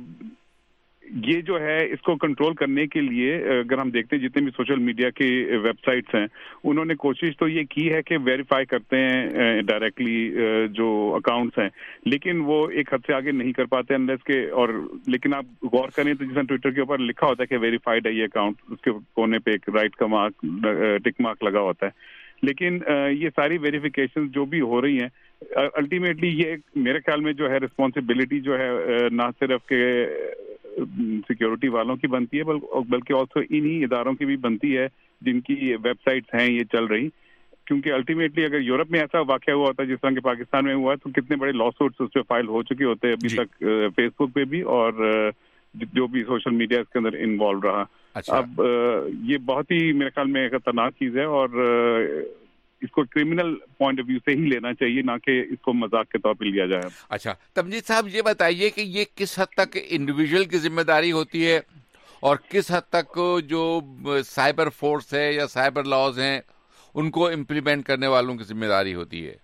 یہ جو ہے اس کو کنٹرول کرنے کے لیے اگر ہم دیکھتے ہیں جتنے بھی سوشل میڈیا کی ویب سائٹس ہیں انہوں نے کوشش تو یہ کی ہے کہ ویریفائی کرتے ہیں ڈائریکٹلی جو اکاؤنٹس ہیں، لیکن وہ ایک حد سے آگے نہیں کر پاتے انلیس کے، اور لیکن آپ غور کریں تو جیسے ٹویٹر کے اوپر لکھا ہوتا ہے کہ ویریفائڈ ہے یہ اکاؤنٹ، اس کے کونے پہ ایک رائٹ کا مارک ٹک مارک لگا ہوتا ہے. لیکن یہ ساری ویریفیکیشن جو بھی ہو رہی ہیں الٹیمیٹلی یہ میرے خیال میں جو ہے رسپانسبلٹی جو ہے نہ صرف کہ سیکیورٹی والوں کی بنتی ہے بلکہ آلسو انہی اداروں کی بھی بنتی ہے جن کی ویب سائٹس ہیں یہ چل رہی، کیونکہ الٹیمیٹلی اگر یورپ میں ایسا واقعہ ہوا ہوتا ہے جس طرح کہ پاکستان میں ہوا ہے تو کتنے بڑے لا سوٹس اس پہ فائل ہو چکے ہوتے ہیں ابھی تک فیس بک پہ بھی اور جو بھی سوشل میڈیا اس کے اندر انوالو رہا. اب یہ بہت ہی میرے خیال میں خطرناک چیز ہے اور اس کو کرمنل پوائنٹ آف ویو سے ہی لینا چاہیے، نہ کہ اس کو مذاق کے طور پہ لیا جائے. اچھا تمجید صاحب یہ بتائیے کہ یہ کس حد تک انڈیویجول کی ذمہ داری ہوتی ہے اور کس حد تک جو سائبر فورس ہے یا سائبر لاز ہیں ان کو امپلیمنٹ کرنے والوں کی ذمہ داری ہوتی ہے؟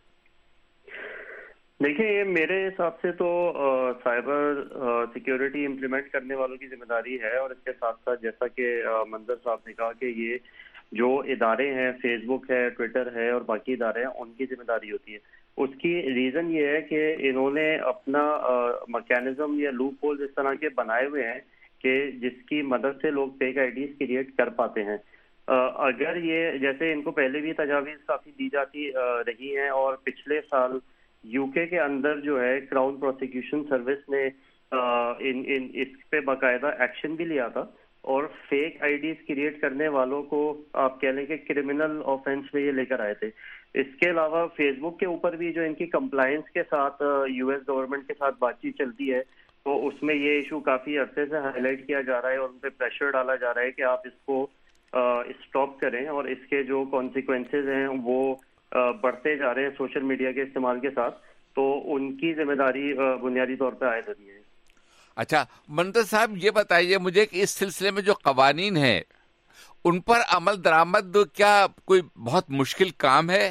دیکھیں یہ میرے حساب سے تو سائبر سیکیورٹی امپلیمنٹ کرنے والوں کی ذمہ داری ہے، اور اس کے ساتھ ساتھ جیسا کہ منظر صاحب نے کہا کہ یہ جو ادارے ہیں فیس بک ہے، ٹویٹر ہے اور باقی ادارے ہیں ان کی ذمہ داری ہوتی ہے. اس کی ریزن یہ ہے کہ انہوں نے اپنا میکینزم یا لوپ ہولز اس طرح کے بنائے ہوئے ہیں کہ جس کی مدد سے لوگ فیک آئی ڈیز کریٹ کر پاتے ہیں. اگر یہ جیسے ان کو پہلے بھی تجاویز کافی دی جاتی رہی ہیں، اور پچھلے سال یو کے کے اندر جو ہے کراؤن پروسیکیوشن سروس نے ان ان اس پہ باقاعدہ ایکشن بھی لیا تھا اور فیک آئی ڈیز کریٹ کرنے والوں کو آپ کہہ لیں کہ کرمنل آفینس میں یہ لے کر آئے تھے. اس کے علاوہ فیس بک کے اوپر بھی جو ان کی کمپلائنس کے ساتھ یو ایس گورنمنٹ کے ساتھ بات چیت چلتی ہے تو اس میں یہ ایشو کافی عرصے سے ہائی لائٹ کیا جا رہا ہے اور ان پہ پریشر ڈالا جا رہا ہے کہ آپ اس کو اسٹاپ کریں، اور اس کے جو کانسیکوینسز ہیں وہ بڑھتے جا رہے ہیں سوشل میڈیا کے استعمال کے ساتھ، تو ان کی ذمہ داری بنیادی طور پہ عائد ہوتی ہے. اچھا منظر صاحب یہ بتائیے مجھے کہ اس سلسلے میں جو قوانین ہیں ان پر عمل درآمد کیا کوئی بہت مشکل کام ہے؟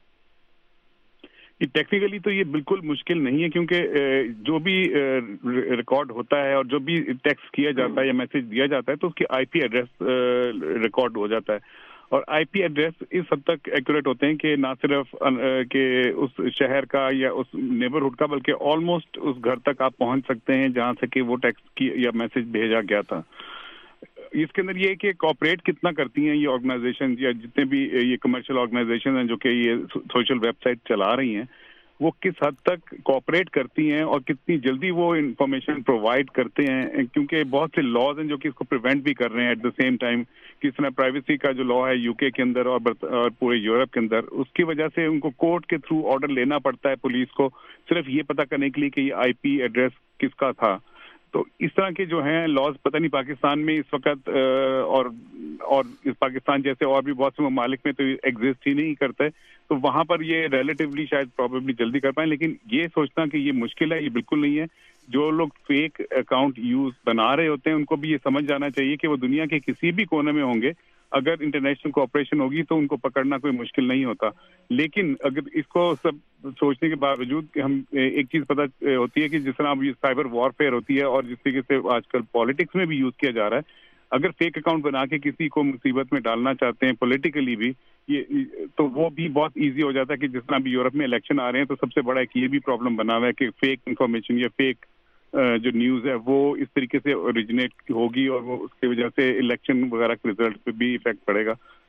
ٹیکنیکلی تو یہ بالکل مشکل نہیں ہے، کیونکہ جو بھی ریکارڈ ہوتا ہے اور جو بھی ٹیکسٹ کیا جاتا ہے یا میسج دیا جاتا ہے تو اس کی آئی پی ایڈریس ریکارڈ ہو جاتا ہے، اور آئی پی ایڈریس اس حد تک ایکوریٹ ہوتے ہیں کہ نہ صرف کہ اس شہر کا یا اس نیبرہڈ کا بلکہ آلموسٹ اس گھر تک آپ پہنچ سکتے ہیں جہاں سے کہ وہ ٹیکسٹ کی یا میسج بھیجا گیا تھا. اس کے اندر یہ ہے کہ کوآپریٹ کتنا کرتی ہیں یہ آرگنائزیشن یا جتنے بھی یہ کمرشل آرگنائزیشن ہیں جو کہ یہ سوشل ویب سائٹ چلا رہی ہیں وہ کس حد تک کوآپریٹ کرتی ہیں اور کتنی جلدی وہ انفارمیشن پرووائڈ کرتے ہیں، کیونکہ بہت سے لاز ہیں جو کہ اس کو پریونٹ بھی کر رہے ہیں ایٹ دا سیم ٹائم. کس طرح پرائیویسی کا جو لا ہے یو کے کے اندر اور پورے یورپ کے اندر، اس کی وجہ سے ان کو کورٹ کے تھرو آرڈر لینا پڑتا ہے پولیس کو صرف یہ پتہ کرنے کے لیے کہ یہ آئی پی ایڈریس کس کا تھا. تو اس طرح کے جو ہیں لاز پتہ نہیں پاکستان میں اس وقت اور اور پاکستان جیسے اور بھی بہت سے ممالک میں تو ایگزسٹ ہی نہیں کرتے، تو وہاں پر یہ ریلیٹیولی شاید پروبیبلی جلدی کر پائیں. لیکن یہ سوچنا کہ یہ مشکل ہے، یہ بالکل نہیں ہے. جو لوگ فیک اکاؤنٹ یوز بنا رہے ہوتے ہیں ان کو بھی یہ سمجھ جانا چاہیے کہ وہ دنیا کے کسی بھی کونے میں ہوں گے، اگر انٹرنیشنل کوآپریشن ہوگی تو ان کو پکڑنا کوئی مشکل نہیں ہوتا. لیکن اگر اس کو سب سوچنے کے باوجود کہ ہم ایک چیز پتہ ہوتی ہے کہ جس طرح اب یہ سائبر وارفیئر ہوتی ہے اور جس طریقے سے آج کل پالیٹکس میں بھی یوز کیا جا رہا ہے، اگر فیک اکاؤنٹ بنا کے کسی کو مصیبت میں ڈالنا چاہتے ہیں پولیٹیکلی بھی یہ تو وہ بھی بہت ایزی ہو جاتا ہے. کہ جس طرح بھی یورپ میں الیکشن آ رہے ہیں تو سب سے بڑا ایک یہ بھی پرابلم بنا ہوا ہے کہ فیک انفارمیشن یا فیک جو نیوز ہے وہ اس طریقے سے اوریجنیٹ ہوگی اور وہ اس کی وجہ سے الیکشن وغیرہ کے ریزلٹ پہ بھی افیکٹ پڑے گا.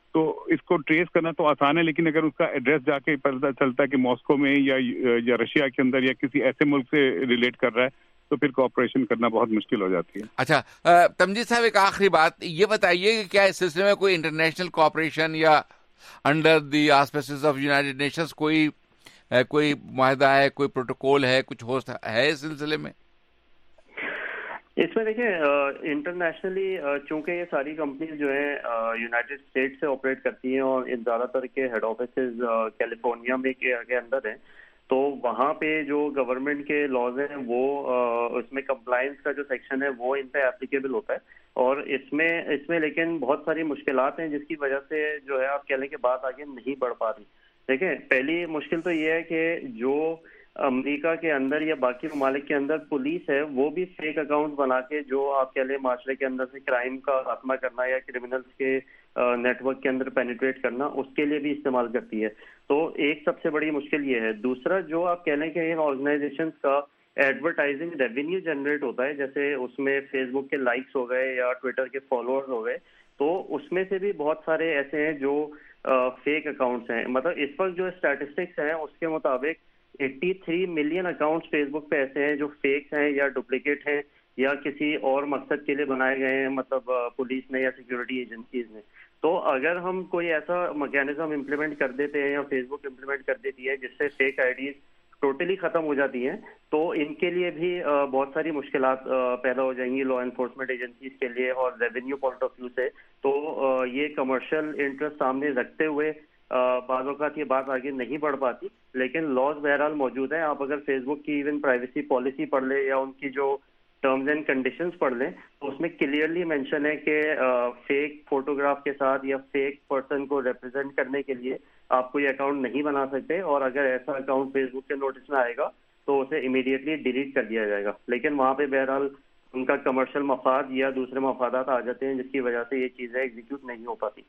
تو اس کو ٹریس کرنا تو آسان ہے, لیکن اگر اس کا ایڈریس جا کے پتہ چلتا ہے کہ ماسکو میں یا یا رشیا کے اندر یا کسی ایسے ملک سے ریلیٹ کر رہا ہے تو پھر کوآپریشن کرنا بہت مشکل ہو جاتی ہے. اچھا تمجید صاحب, ایک آخری بات یہ بتائیے کہ کیا اس سلسلے میں کوئی انٹرنیشنل کوآپریشن یا under the auspices of United Nations کوئی کوئی معاہدہ ہے, کوئی پروٹوکول ہے, کچھ ہو ہے اس سلسلے میں؟ اس میں دیکھیں انٹرنیشنلی چونکہ یہ ساری کمپنیز جو ہیں یونائٹڈ اسٹیٹ سے آپریٹ کرتی ہیں اور ان زیادہ تر کے ہیڈ آفیسز کیلیفورنیا میں کے اندر ہیں, تو وہاں پہ جو گورنمنٹ کے لاز ہیں وہ اس میں کمپلائنس کا جو سیکشن ہے وہ ان پہ اپلیکیبل ہوتا ہے, اور اس میں اس میں لیکن بہت ساری مشکلات ہیں جس کی وجہ سے جو ہے آپ کہہ لیں کہ بات آگے نہیں بڑھ پا رہی. دیکھیں پہلی مشکل تو یہ ہے کہ جو امریکہ کے اندر یا باقی ممالک کے اندر پولیس ہے وہ بھی فیک اکاؤنٹ بنا کے جو آپ کہہ لیں معاشرے کے اندر سے کرائم کا خاتمہ کرنا یا کرمنلز کے نیٹ ورک کے اندر پینیٹریٹ کرنا اس کے لیے بھی استعمال کرتی ہے. تو ایک سب سے بڑی مشکل یہ ہے. دوسرا جو آپ کہہ لیں کہ ان آرگنائزیشنز کا ایڈورٹائزنگ ریونیو جنریٹ ہوتا ہے, جیسے اس میں فیس بک کے لائکس ہو گئے یا ٹویٹر کے فالوورز ہو گئے, تو اس میں سے بھی بہت سارے ایسے ہیں جو فیک اکاؤنٹس ہیں. مطلب اس وقت جو اسٹیٹسٹکس ہیں اس کے مطابق eighty three million accounts Facebook پہ ایسے ہیں جو فیکس ہیں یا ڈپلیکیٹ ہیں یا کسی اور مقصد کے لیے بنائے گئے ہیں, مطلب پولیس نے یا سیکورٹی ایجنسیز نے. تو اگر ہم کوئی ایسا میکینزم امپلیمنٹ کر دیتے ہیں یا فیس بک امپلیمنٹ کر دیتی ہے جس سے فیک آئی ڈیز ٹوٹلی ختم ہو جاتی ہیں, تو ان کے لیے بھی بہت ساری مشکلات پیدا ہو جائیں گی لا انفورسمنٹ ایجنسیز کے لیے اور ریونیو پوائنٹ آف ویو سے. تو یہ کمرشل انٹرسٹ سامنے رکھتے ہوئے بعض اوقات یہ بات آگے نہیں بڑھ پاتی, لیکن لاز بہرحال موجود ہیں. آپ اگر فیس بک کی ایون پرائیویسی پالیسی پڑھ لیں یا ان کی جو ٹرمز اینڈ کنڈیشنز پڑھ لیں تو اس میں کلیئرلی مینشن ہے کہ فیک فوٹوگراف کے ساتھ یا فیک پرسن کو ریپرزینٹ کرنے کے لیے آپ کوئی اکاؤنٹ نہیں بنا سکتے, اور اگر ایسا اکاؤنٹ فیس بک کے نوٹس میں آئے گا تو اسے امیڈیٹلی ڈیلیٹ کر دیا جائے گا. لیکن وہاں پہ بہرحال ان کا کمرشل مفاد یا دوسرے مفادات آ جاتے ہیں جس کی وجہ سے یہ چیزیں ایگزیکیوٹ نہیں ہو پاتی.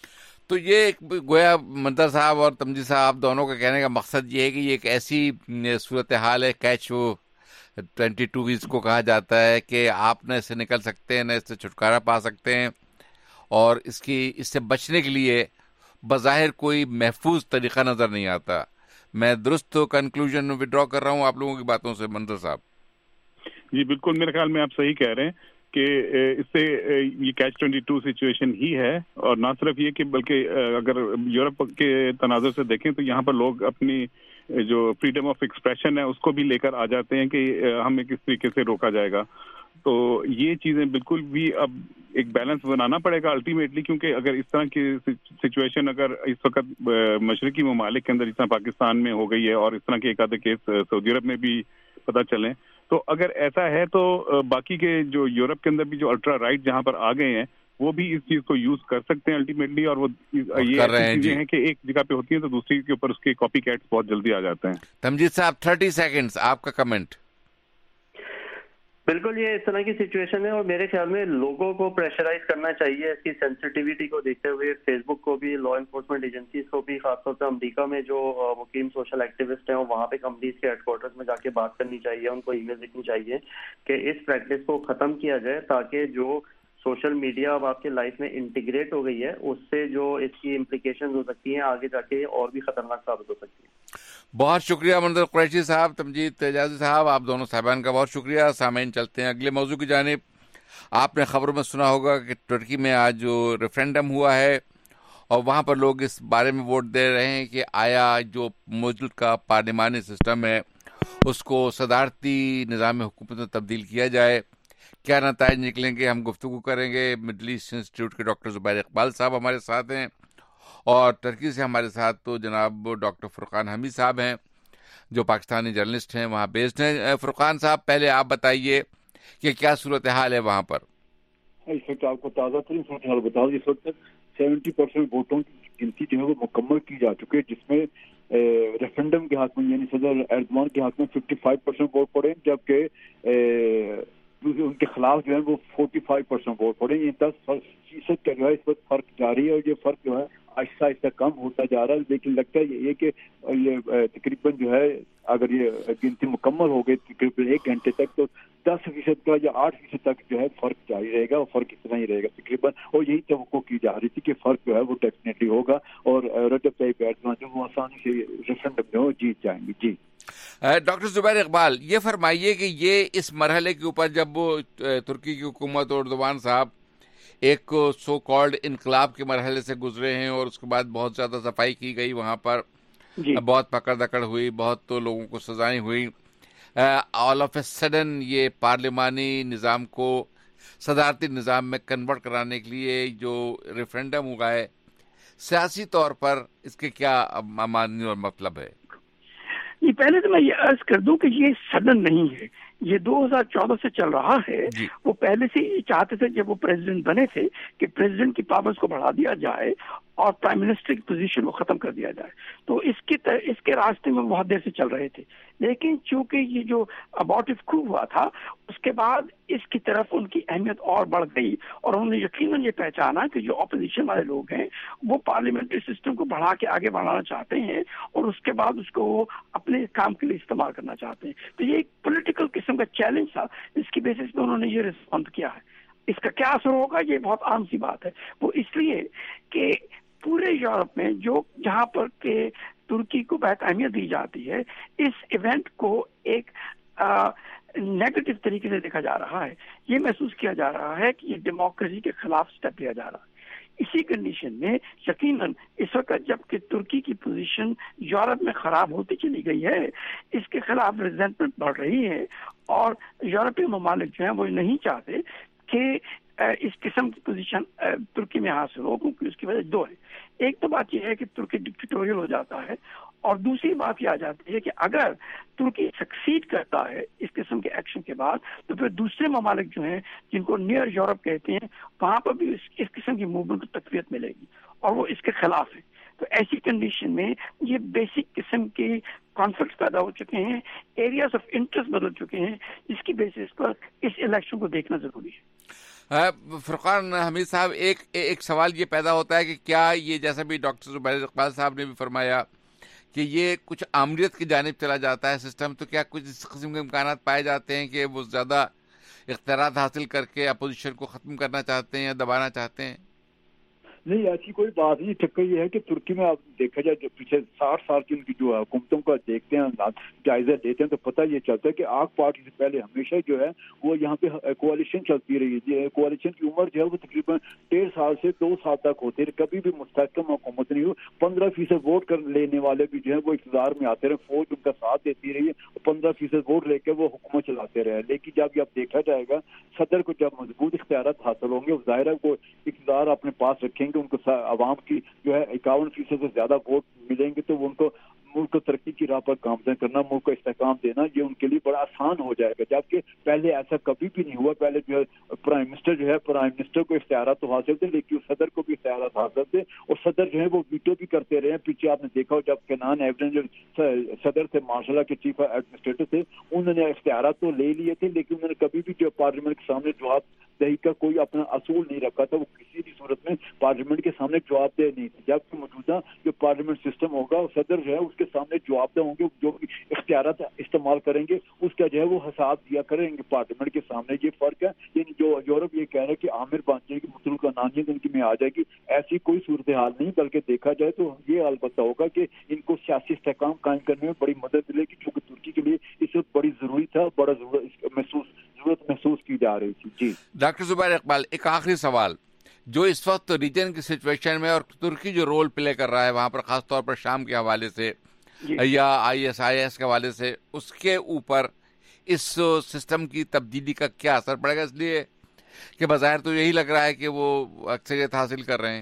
تو یہ ایک گویا منظر صاحب اور تمجید صاحب دونوں کا کہنے کا مقصد یہ ہے کہ یہ ایک ایسی صورتحال ہے, کیچ وہ ٹوینٹی ٹو ویز کو کہا جاتا ہے, کہ آپ نہ اس سے نکل سکتے ہیں نہ اس سے چھٹکارا پا سکتے ہیں, اور اس کی اس سے بچنے کے لیے بظاہر کوئی محفوظ طریقہ نظر نہیں آتا. میں درست کنکلوژن وڈرا کر رہا ہوں آپ لوگوں کی باتوں سے منظر صاحب؟ جی بالکل, میرے خیال میں آپ صحیح کہہ رہے ہیں کہ اس سے یہ کیچ ٹوینٹی ٹو سچویشن ہی ہے. اور نہ صرف یہ کہ بلکہ اگر یورپ کے تناظر سے دیکھیں تو یہاں پر لوگ اپنی جو فریڈم آف ایکسپریشن ہے اس کو بھی لے کر آ جاتے ہیں کہ ہمیں کس طریقے سے روکا جائے گا. تو یہ چیزیں بالکل بھی اب ایک بیلنس بنانا پڑے گا الٹیمیٹلی, کیونکہ اگر اس طرح کی سچویشن اگر اس وقت مشرقی ممالک کے اندر جس طرح پاکستان میں ہو گئی ہے اور اس طرح کے ایک آدھے کیس سعودی عرب میں بھی پتہ چلیں, تو اگر ایسا ہے تو باقی کے جو یورپ کے اندر بھی جو الٹرا رائٹ جہاں پر آ گئے ہیں وہ بھی اس چیز کو یوز کر سکتے ہیں الٹیمیٹلی, اور وہ یہ ایسی چیزیں ہیں کہ ایک جگہ پہ ہوتی ہیں تو دوسری کے اوپر اس کے کاپی کیٹس بہت جلدی آ جاتے ہیں. تمجید صاحب تھرٹی سیکنڈز آپ کا کمنٹ. بالکل یہ اس طرح کی سچویشن ہے, اور میرے خیال میں لوگوں کو پریشرائز کرنا چاہیے اس کی سینسٹیوٹی کو دیکھتے ہوئے, فیس بک کو بھی, لا انفورسمنٹ ایجنسیز کو بھی, خاص طور سے امریکہ میں جو مقیم سوشل ایکٹیوسٹ ہیں وہاں پہ کمپنیز کے ہیڈ کوارٹرز میں جا کے بات کرنی چاہیے, ان کو ای میل لکھنی چاہیے کہ اس پریکٹس کو ختم کیا جائے, تاکہ جو سوشل میڈیا اب آپ کے لائف میں انٹیگریٹ ہو گئی ہے اس سے جو اس کی امپلیکیشنز ہو سکتی ہیں آگے جا کے اور بھی خطرناک ثابت ہو سکتی ہیں. بہت شکریہ منظر قریشی صاحب, تمجید اعجازی صاحب, آپ دونوں صاحبان کا بہت شکریہ. سامعین چلتے ہیں اگلے موضوع کی جانب. آپ نے خبروں میں سنا ہوگا کہ ترکی میں آج جو ریفرینڈم ہوا ہے اور وہاں پر لوگ اس بارے میں ووٹ دے رہے ہیں کہ آیا جو موجود کا پارلیمانی سسٹم ہے اس کو صدارتی نظام حکومت میں تبدیل کیا جائے. کیا نتائج نکلیں گے ہم گفتگو کریں گے. مڈل ایسٹ انسٹیٹیوٹ کے ڈاکٹر زبیر اقبال صاحب ہمارے ساتھ ہیں, اور ترکی سے ہمارے ساتھ تو جناب ڈاکٹر فرقان حمید صاحب ہیں جو پاکستانی جرنلسٹ ہیں, وہاں بیسڈ ہیں. فرقان صاحب پہلے آپ بتائیے کہ کیا صورتحال ہے وہاں پر؟ اس وقت آپ کو تازہ ترین صورتحال بتا دوں. اس وقت سیونٹی پرسینٹ ووٹوں کی گنتی جو ہے وہ مکمل کی جا چکی ہے, جس میں ریفرنڈم کے حق میں یعنی صدر ایردوان کے حق میں ففٹی فائیو پرسینٹ ووٹ پڑے, جبکہ ان کے خلاف جو ہے وہ فورٹی فائیو پرسینٹ ووٹ پڑے. یہ دس فیصد کا جو ہے اس وقت فرق جاری ہے, اور یہ فرق جو ہے آہستہ آہستہ کم ہوتا جا رہا ہے، لیکن لگتا ہے یہ کہ یہ تقریباً جو ہے اگر یہ گنتی مکمل ہو گئی تقریباً ایک گھنٹے تک تو دس فیصد کا یا آٹھ فیصد تک جو ہے فرق جاری رہے گا، اور فرق اتنا ہی رہے گا تقریباً، اور یہی توقع کی جا رہی تھی کہ فرق جو ہے وہ ڈیفینیٹلی ہوگا اور رجب طیب ایردوان جو وہ آسانی سے ریفرنڈم جو جیت جائیں گے۔ جی ڈاکٹر زبیر اقبال، یہ فرمائیے کہ یہ اس مرحلے کے اوپر جب وہ ترکی کی حکومت اور اردوان صاحب ایک سو کالڈ انقلاب کے مرحلے سے گزرے ہیں اور اس کے بعد بہت زیادہ صفائی کی گئی، وہاں پر جی. بہت پکڑ دکڑ ہوئی، بہت تو لوگوں کو سزائیں ہوئی، آل آف اے سڈن یہ پارلیمانی نظام کو صدارتی نظام میں کنورٹ کرانے کے لیے جو ریفرینڈم ہوا ہے، سیاسی طور پر اس کے کیا معنی اور مطلب ہے؟ یہ پہلے تو میں یہ عرض کر دوں کہ یہ سڈن نہیں ہے، یہ دو ہزار چودہ سے چل رہا ہے جی. وہ پہلے سے یہ چاہتے تھے جب وہ پریزیڈنٹ بنے تھے کہ پریزیڈنٹ کی پاورز کو بڑھا دیا جائے اور پرائم منسٹر کی پوزیشن کو ختم کر دیا جائے، تو اس کے اس کے راستے میں بہت دیر سے چل رہے تھے، لیکن چونکہ یہ جو اباٹو کو ہوا تھا اس کے بعد اس کی طرف ان کی اہمیت اور بڑھ گئی، اور انہوں نے یقیناً یہ پہچانا کہ جو اپوزیشن والے لوگ ہیں وہ پارلیمنٹری سسٹم کو بڑھا کے آگے بڑھانا چاہتے ہیں اور اس کے بعد اس کو وہ اپنے کام کے لیے استعمال کرنا چاہتے ہیں، تو یہ ایک پولیٹیکل قسم کا چیلنج تھا، اس کی بیسس پہ انہوں نے یہ رسپونڈ کیا ہے۔ اس کا کیا اثر ہوگا یہ بہت عام سی بات ہے، وہ اس لیے کہ پورے یورپ میں جو جہاں پر کہ ترکی کو بہت اہمیت دی جاتی ہے، اس ایونٹ کو ایک نیگیٹو طریقے سے دیکھا جا رہا ہے، یہ محسوس کیا جا رہا ہے کہ یہ ڈیموکریسی کے خلاف سٹیپ لیا جا رہا ہے۔ اسی کنڈیشن میں یقیناً اس وقت جب کہ ترکی کی پوزیشن یورپ میں خراب ہوتی چلی گئی ہے، اس کے خلاف ریزنٹمنٹ بڑھ رہی ہے، اور یورپی ممالک جو ہیں وہ نہیں چاہتے کہ اس قسم کی پوزیشن ترکی میں حاصل ہو، کیونکہ اس کی وجہ دو ہے۔ ایک تو بات یہ ہے کہ ترکی ڈکٹیٹوریل ہو جاتا ہے، اور دوسری بات یہ آ جاتی ہے کہ اگر ترکی سکسیڈ کرتا ہے اس قسم کے ایکشن کے بعد تو پھر دوسرے ممالک جو ہیں جن کو نیئر یورپ کہتے ہیں وہاں پر بھی اس, اس قسم کی موومنٹ کو تقویت ملے گی اور وہ اس کے خلاف ہے۔ تو ایسی کنڈیشن میں یہ بیسک قسم کے کانفلکٹ پیدا ہو چکے ہیں، ایریاز آف انٹرسٹ بدل چکے ہیں، جس کی بیسس پر اس الیکشن کو دیکھنا ضروری ہے۔ فرقان حمید صاحب، ایک ایک سوال یہ پیدا ہوتا ہے کہ کیا یہ جیسا بھی ڈاکٹر زبیر اقبال صاحب نے بھی فرمایا کہ یہ کچھ آمریت کی جانب چلا جاتا ہے سسٹم، تو کیا کچھ اس قسم کے امکانات پائے جاتے ہیں کہ وہ زیادہ اختیارات حاصل کر کے اپوزیشن کو ختم کرنا چاہتے ہیں یا دبانا چاہتے ہیں؟ نہیں، ایسی کوئی بات نہیں۔ چکر یہ ہے کہ ترکی میں آپ دیکھا جائے جو پچھلے ساٹھ سال کی ان کی جو حکومتوں کا دیکھتے ہیں، جائزہ لیتے ہیں، تو پتہ یہ چلتا ہے کہ آگ پارٹی سے پہلے ہمیشہ جو ہے وہ یہاں پہ کوalition چلتی رہی ہے۔ کوalition کی عمر جو ہے وہ تقریباً ڈیڑھ سال سے دو سال تک ہوتی ہے، کبھی بھی مستحکم حکومت نہیں ہوئی۔ پندرہ فیصد ووٹ کر لینے والے بھی جو ہے وہ اقتدار میں آتے رہے، فوج ان کا ساتھ دیتی رہی ہے، پندرہ فیصد ووٹ لے کے وہ حکومت چلاتے رہے۔ لیکن جب یہ دیکھا جائے گا صدر کو جب مضبوط اختیارات حاصل ہوں گے، ظاہر ہے وہ اقتدار اپنے پاس رکھیں گے، ان کو عوام کی جو ہے اکاون فیصد سے زیادہ ووٹ ملیں گے، تو وہ ان کو ملک کو ترقی کی راہ پر گامزن کرنا، ملک کو استحکام دینا، یہ ان کے لیے بڑا آسان ہو جائے گا، جبکہ پہلے ایسا کبھی بھی نہیں ہوا۔ پہلے جو ہے پرائم منسٹر جو ہے پرائم منسٹر کو اختیارات تو حاصل تھے، لیکن صدر کو بھی اختیارات حاصل تھے، اور صدر جو ہے وہ ویٹو بھی کرتے رہے ہیں۔ پیچھے آپ نے دیکھا ہو جب کینان ایوڈن جو صدر تھے، ماشاء اللہ کے چیف ایڈمنسٹریٹر تھے، انہوں نے اختیارات تو لے لیے تھے، لیکن انہوں نے کبھی بھی جو پارلیمنٹ کے سامنے جواب دہی کا کوئی اپنا اصول نہیں رکھا تھا، وہ کسی بھی صورت میں پارلیمنٹ کے سامنے جواب دہ نہیں تھے۔ جبکہ موجودہ جو پارلیمنٹ سسٹم ہوگا، صدر جو ہے اس کے سامنے جواب دہ ہوں گے، جو بھی اختیارات استعمال کریں گے اس کا جو ہے وہ حساب دیا کریں گے پارلیمنٹ کے سامنے۔ یہ فرق ہے، یعنی جو یورپ یہ کہہ رہا ہے کہ عامر بن جائے گی، مطلق قانونیت ان کی میں آ جائے گی، ایسی کوئی صورتحال نہیں، بلکہ دیکھا جائے تو یہ البتہ ہوگا کہ ان کو سیاسی استحکام قائم کرنے میں بڑی مدد ملے گی، چونکہ ترکی کے لیے اس وقت بڑی ضروری تھا، بڑا ضرورت محسوس ضرورت محسوس کی جا رہی تھی۔ جی ڈاکٹر زبیر اقبال، ایک آخری سوال، جو اس وقت ریجن کی سچویشن میں اور ترکی جو رول پلے کر رہا ہے وہاں پر، خاص طور پر شام کے حوالے سے یا آئی ایس آئی ایس کے حوالے سے، اس کے اوپر اس سسٹم کی تبدیلی کا کیا اثر پڑے گا؟ اس لیے کہ بظاہر تو یہی لگ رہا ہے کہ وہ اکثریت حاصل کر رہے ہیں۔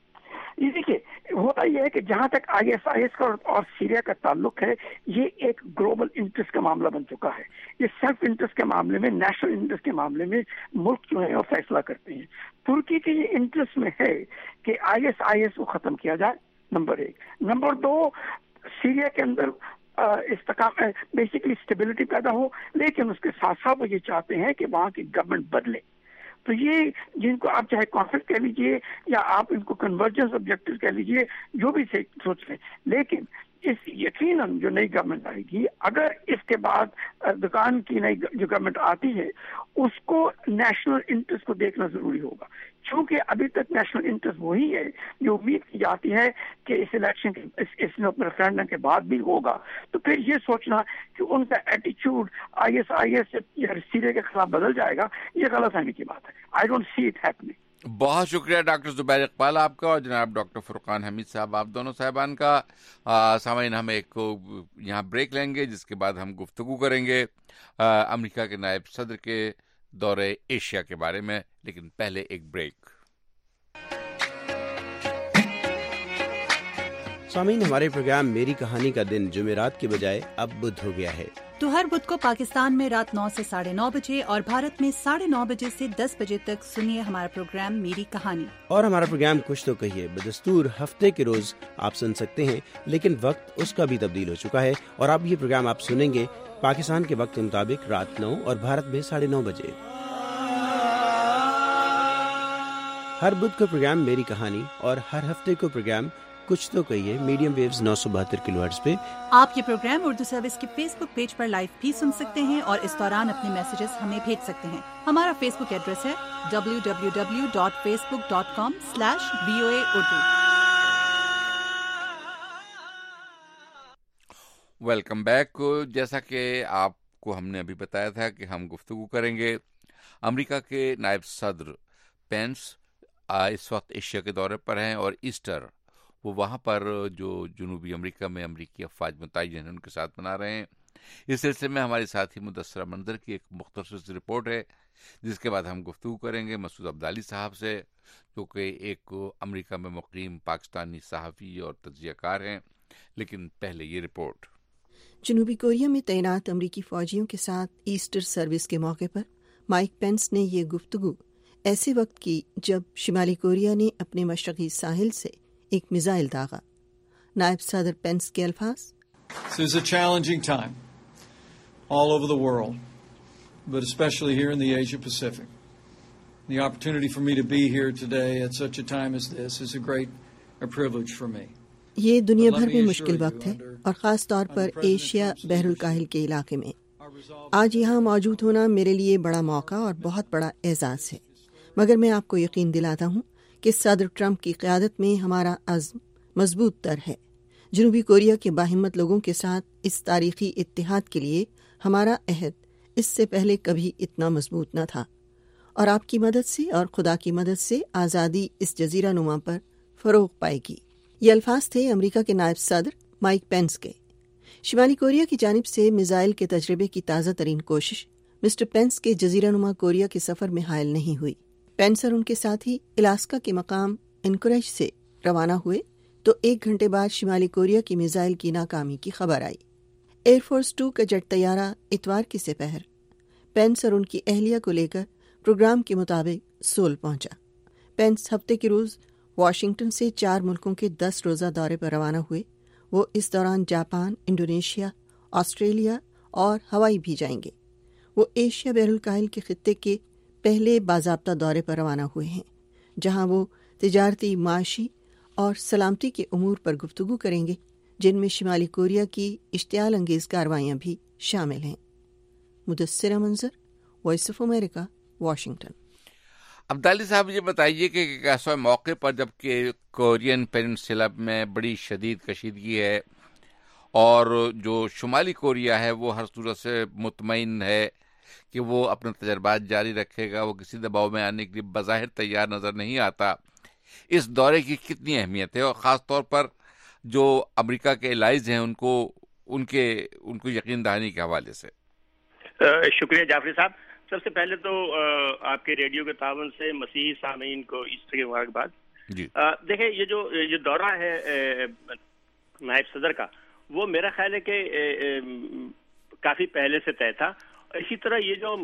یہ دیکھیے، ہوتا یہ ہے کہ جہاں تک آئی ایس آئی ایس کا اور سیریا کا تعلق ہے، یہ ایک گلوبل انٹرسٹ کا معاملہ بن چکا ہے۔ یہ سیلف انٹرسٹ کے معاملے میں، نیشنل انٹرسٹ کے معاملے میں ملک جو ہے وہ فیصلہ کرتے ہیں۔ ترکی کے یہ انٹرسٹ میں ہے کہ آئی ایس آئی ایس کو ختم کیا جائے، نمبر ایک۔ نمبر دو، سیریا کے اندر استحکام بیسیکلی اسٹیبلٹی پیدا ہو، لیکن اس کے ساتھ ساتھ وہ یہ چاہتے ہیں کہ وہاں کی گورنمنٹ بدلے۔ تو یہ جن کو آپ چاہے کانفلکٹ کہہ لیجیے یا آپ ان کو کنورجنس آبجیکٹو کہہ لیجیے، جو بھی سوچ لیں، لیکن اس یقیناً جو نئی گورنمنٹ آئے گی، اگر اس کے بعد دکان کی نئی جو گورنمنٹ آتی ہے اس کو نیشنل انٹرسٹ کو دیکھنا ضروری ہوگا، چونکہ ابھی تک نیشنل انٹرسٹ وہی ہے جو امید کی جاتی ہے کہ اس الیکشن اس, اس ریفرینڈم کے بعد بھی ہوگا، تو پھر یہ سوچنا کہ ان کا ایٹیچیوڈ آئی ایس آئی ایس یا سیرے کے خلاف بدل جائے گا، یہ غلط فہمی کی بات ہے. I don't see it happening. بہت شکریہ ڈاکٹر زبیر اقبال آپ کا اور جناب ڈاکٹر فرقان حمید صاحب آپ دونوں صاحبان کا. سامعین ہم ایک یہاں بریک لیں گے جس کے بعد ہم گفتگو کریں گے امریکہ کے نائب صدر کے دورے ایشیا کے بارے میں، لیکن پہلے ایک بریک. سامعین ہمارے پروگرام میری کہانی کا دن جمعرات کے بجائے اب بدھ ہو گیا ہے، تو ہر بدھ کو پاکستان میں رات نو سے ساڑھے نو بجے اور بھارت میں ساڑھے نو بجے سے دس بجے تک سنیے ہمارا پروگرام میری کہانی. اور ہمارا پروگرام کچھ تو کہیے بدستور ہفتے کے روز آپ سن سکتے ہیں، لیکن وقت اس کا بھی تبدیل ہو چکا ہے اور اب یہ پروگرام آپ سنیں گے پاکستان کے وقت کے مطابق رات نو اور بھارت میں ساڑھے نو بجے. ہر بدھ کو پروگرام میری کہانی اور ہر ہفتے کو پروگرام کچھ تو کہیے میڈیم ویوز نو سو بہتر کلو ہرٹز پہ. آپ یہ پروگرام اردو سروس کے فیس بک پیج پر لائیو بھی سن سکتے ہیں اور اس دوران اپنے میسیجز ہمیں بھیج سکتے ہیں. ہمارا فیس بک ایڈریس ہے W W W dot Facebook dot com slash V O A Urdu. Welcome back. جیسا کہ آپ کو ہم نے ابھی بتایا تھا کہ ہم گفتگو کریں گے امریکہ کے نائب صدر پینس اس وقت ایشیا کے دورے پر ہیں اور ایسٹر وہ وہاں پر جو جنوبی امریکہ میں امریکی افواج متعین ہیں ان کے ساتھ منا رہے ہیں. اس سلسلے میں ہمارے ساتھی مدثرہ منظر کی ایک مختصر رپورٹ ہے جس کے بعد ہم گفتگو کریں گے مسعود عبدالی صاحب سے جو کہ ایک امریکہ میں مقیم پاکستانی صحافی اور تجزیہ کار ہیں. لیکن پہلے یہ رپورٹ. جنوبی کوریا میں تعینات امریکی فوجیوں کے ساتھ ایسٹر سروس کے موقع پر مائک پینس نے یہ گفتگو ایسے وقت کی جب شمالی کوریا نے اپنے مشرقی ساحل سے ایک میزائل داغا. نائب صدر پینس کے الفاظ: This is a challenging time all over the world, but especially here in the Asia Pacific. The opportunity for me to be here today at such a time as this is a great a privilege for me. یہ دنیا بھر میں مشکل وقت ہے اور خاص طور پر ایشیا بحر الکاہل کے علاقے میں. آج یہاں موجود ہونا میرے لیے بڑا موقع اور بہت بڑا اعزاز ہے، مگر میں آپ کو یقین دلاتا ہوں کہ صدر ٹرمپ کی قیادت میں ہمارا عزم مضبوط تر ہے. جنوبی کوریا کے باہمت لوگوں کے ساتھ اس تاریخی اتحاد کے لیے ہمارا عہد اس سے پہلے کبھی اتنا مضبوط نہ تھا، اور آپ کی مدد سے اور خدا کی مدد سے آزادی اس جزیرہ نما پر فروغ پائے گی. یہ الفاظ تھے امریکہ کے نائب صدر مائک پینس کے. شمالی کوریا کی جانب سے میزائل کے تجربے کی تازہ ترین کوشش مسٹر پینس کے جزیرہ نما کوریا کے سفر میں حائل نہیں ہوئی. پینس اور ان کے ساتھی الاسکا کے مقام انکوریج سے روانہ ہوئے تو ایک گھنٹے بعد شمالی کوریا کی میزائل کی ناکامی کی خبر آئی. ایئر فورس ٹو کا جیٹ طیارہ اتوار کی سپہر پینس اور ان کی اہلیہ کو لے کر پروگرام کے مطابق سول پہنچا. پینس ہفتے کے روز واشنگٹن سے چار ملکوں کے دس روزہ دورے پر روانہ ہوئے. وہ اس دوران جاپان، انڈونیشیا، آسٹریلیا اور ہوائی بھی جائیں گے. وہ ایشیا بحر الکاہل کے خطے کے پہلے باضابطہ دورے پر روانہ ہوئے ہیں جہاں وہ تجارتی، معاشی اور سلامتی کے امور پر گفتگو کریں گے جن میں شمالی کوریا کی اشتعال انگیز کارروائیاں بھی شامل ہیں. Mudassira Manzar, Voice of America, Washington. Abdali صاحب یہ بتائیے کہ ایک ایسا موقع پر جب کہ کورین پیننسولا میں بڑی شدید کشیدگی ہے اور جو شمالی کوریا ہے وہ ہر صورت سے مطمئن ہے کہ وہ اپنے تجربات جاری رکھے گا، وہ کسی دباؤ میں آنے کے لیے بظاہر تیار نظر نہیں آتا، اس دورے کی کتنی اہمیت ہے اور خاص طور پر جو امریکہ کے الائز ہیں ان کو ان کے ان کو یقین دہانی کے حوالے سے؟ شکریہ جعفری صاحب. سب سے پہلے تو آپ کے ریڈیو کے تعاون سے مسیحی سامعین کو ایسٹر کی مبارکباد. جی دیکھیں، یہ جو یہ دورہ ہے نائب صدر کا، وہ میرا خیال ہے کہ کافی پہلے سے طے تھا. اسی طرح یہ جو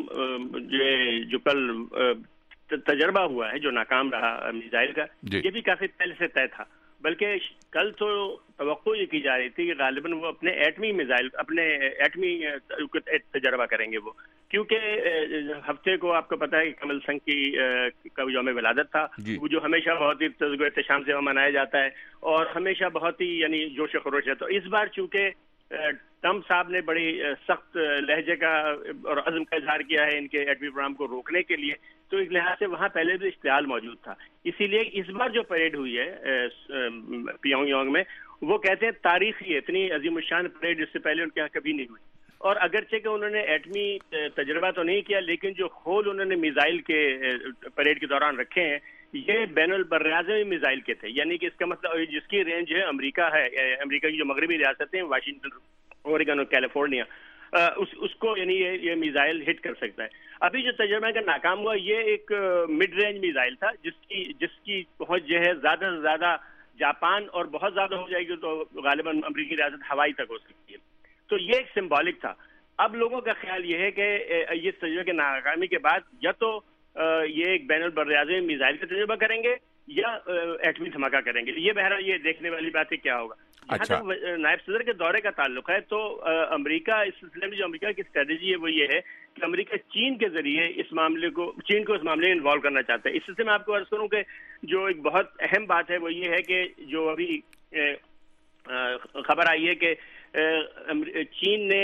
جو کل تجربہ ہوا ہے جو ناکام رہا میزائل کا، یہ بھی کافی پہلے سے طے تھا. بلکہ کل تو توقع یہ کی جا رہی تھی کہ غالباً وہ اپنے ایٹمی میزائل اپنے ایٹمی تجربہ کریں گے وہ، کیونکہ ہفتے کو آپ کو پتا ہے کہ کمل سنگھ کی کا یوم ولادت تھا جی. وہ جو ہمیشہ بہت ہی تزگ و احتشام سے منایا جاتا ہے اور ہمیشہ بہت ہی یعنی جوش و خروش ہے. تو اس بار چونکہ ٹرمپ صاحب نے بڑی سخت لہجے کا اور عزم کا اظہار کیا ہے ان کے ایٹمی پروگرام کو روکنے کے لیے، تو اس لحاظ سے وہاں پہلے بھی اشتعال موجود تھا. اسی لیے اس بار جو پریڈ ہوئی ہے پیونگ یانگ میں وہ کہتے ہیں تاریخی ہے، اتنی عظیم الشان پریڈ اس سے پہلے ان کے یہاں کبھی نہیں ہوئی. اور اگرچہ کہ انہوں نے ایٹمی تجربہ تو نہیں کیا، لیکن جو خول انہوں نے میزائل کے پریڈ کے دوران رکھے ہیں یہ بین البراعظمی میزائل کے تھے، یعنی کہ اس کا مطلب جس کی رینج ہے امریکہ ہے، امریکہ کی جو مغربی ریاستیں واشنگٹن، اوریگن اور کیلیفورنیا، اس اس کو یعنی یہ یہ میزائل ہٹ کر سکتا ہے. ابھی جو تجربہ کا ناکام ہوا یہ ایک مڈ رینج میزائل تھا جس کی جس کی پہنچ جو ہے زیادہ سے زیادہ جاپان اور بہت زیادہ ہو جائے گی تو غالباً امریکی ریاست ہوائی تک ہو سکتی ہے. تو یہ ایک سمبولک تھا. اب لوگوں کا خیال یہ ہے کہ یہ تجربے کے ناکامی کے بعد یا تو یہ ایک بین البراعظمی میزائل کا تجربہ کریں گے یا ایٹمی دھماکہ کریں گے. یہ بہرحال یہ دیکھنے والی بات ہے کیا ہوگا. جہاں تک نائب صدر کے دورے کا تعلق ہے تو امریکہ اس سلسلے میں جو امریکہ کی اسٹریٹجی ہے وہ یہ ہے کہ امریکہ چین کے ذریعے اس معاملے کو چین کو اس معاملے میں انوالو کرنا چاہتا ہے. اس سلسلے میں آپ کو عرض کروں کہ جو ایک بہت اہم بات ہے وہ یہ ہے کہ جو ابھی خبر آئی ہے کہ چین نے